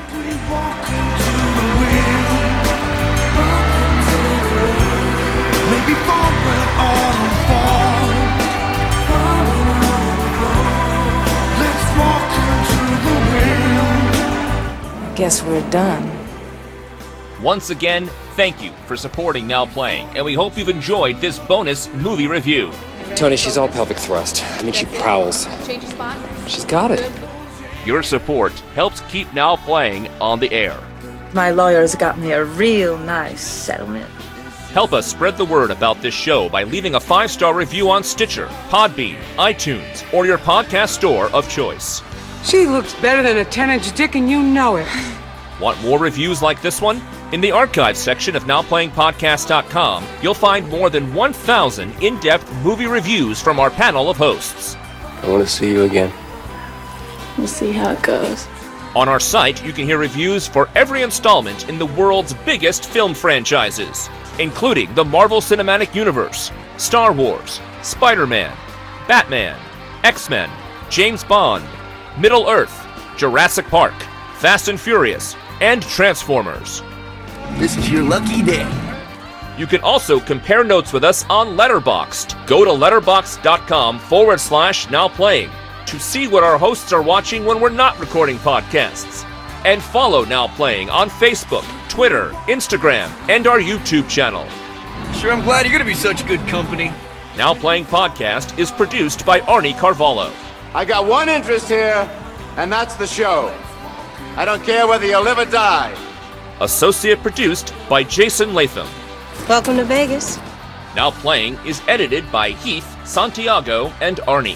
Guess we're done. Once again, thank you for supporting Now Playing, and we hope you've enjoyed this bonus movie review. Tony, she's all pelvic thrust. I mean, she prowls. Change your spot. She's got it. Your support helps keep Now Playing on the air. My lawyers got me a real nice settlement. Help us spread the word about this show by leaving a five-star review on Stitcher, Podbean, iTunes, or your podcast store of choice. She looks better than a ten-inch dick and you know it. Want more reviews like this one? In the archives section of now playing podcast dot com, you'll find more than one thousand in-depth movie reviews from our panel of hosts. I want to see you again. We'll see how it goes. On our site, you can hear reviews for every installment in the world's biggest film franchises, including the Marvel Cinematic Universe, Star Wars, Spider-Man, Batman, X-Men, James Bond, Middle-earth, Jurassic Park, Fast and Furious, and Transformers. This is your lucky day. You can also compare notes with us on Letterboxd. Go to letterboxd.com forward slash now playing to see what our hosts are watching when we're not recording podcasts. And follow Now Playing on Facebook, Twitter, Instagram, and our YouTube channel. Sure, I'm glad you're gonna be such good company. Now Playing Podcast is produced by Arnie Carvalho. I got one interest here, and that's the show. I don't care whether you live or die. Associate produced by Jason Latham. Welcome to Vegas. Now Playing is edited by Heath, Santiago, and Arnie.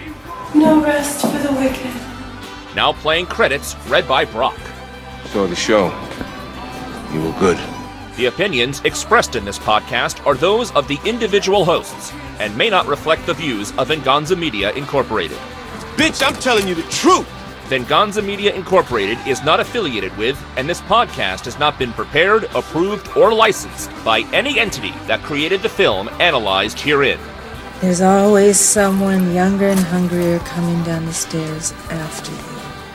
No rest for the wicked. Now Playing credits read by Brock. So the show. You were good. The opinions expressed in this podcast are those of the individual hosts and may not reflect the views of Venganza Media Incorporated. Bitch, I'm telling you the truth. Venganza Media Incorporated is not affiliated with, and this podcast has not been prepared, approved, or licensed by any entity that created the film analyzed herein. There's always someone younger and hungrier coming down the stairs after you.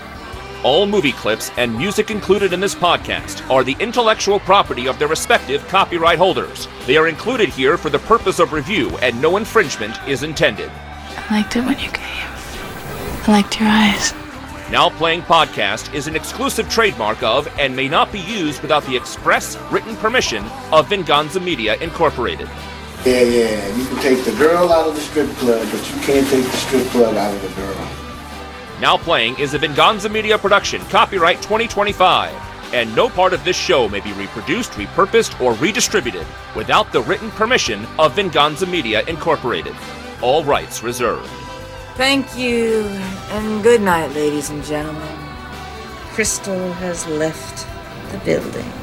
All movie clips and music included in this podcast are the intellectual property of their respective copyright holders. They are included here for the purpose of review, and no infringement is intended. I liked it when you came. I liked your eyes. Now Playing Podcast is an exclusive trademark of and may not be used without the express written permission of Venganza Media Incorporated. Yeah, yeah, you can take the girl out of the strip club, but you can't take the strip club out of the girl. Now Playing is a Venganza Media production, copyright twenty twenty-five, and no part of this show may be reproduced, repurposed, or redistributed without the written permission of Venganza Media Incorporated. All rights reserved. Thank you, and good night, ladies and gentlemen. Crystal has left the building.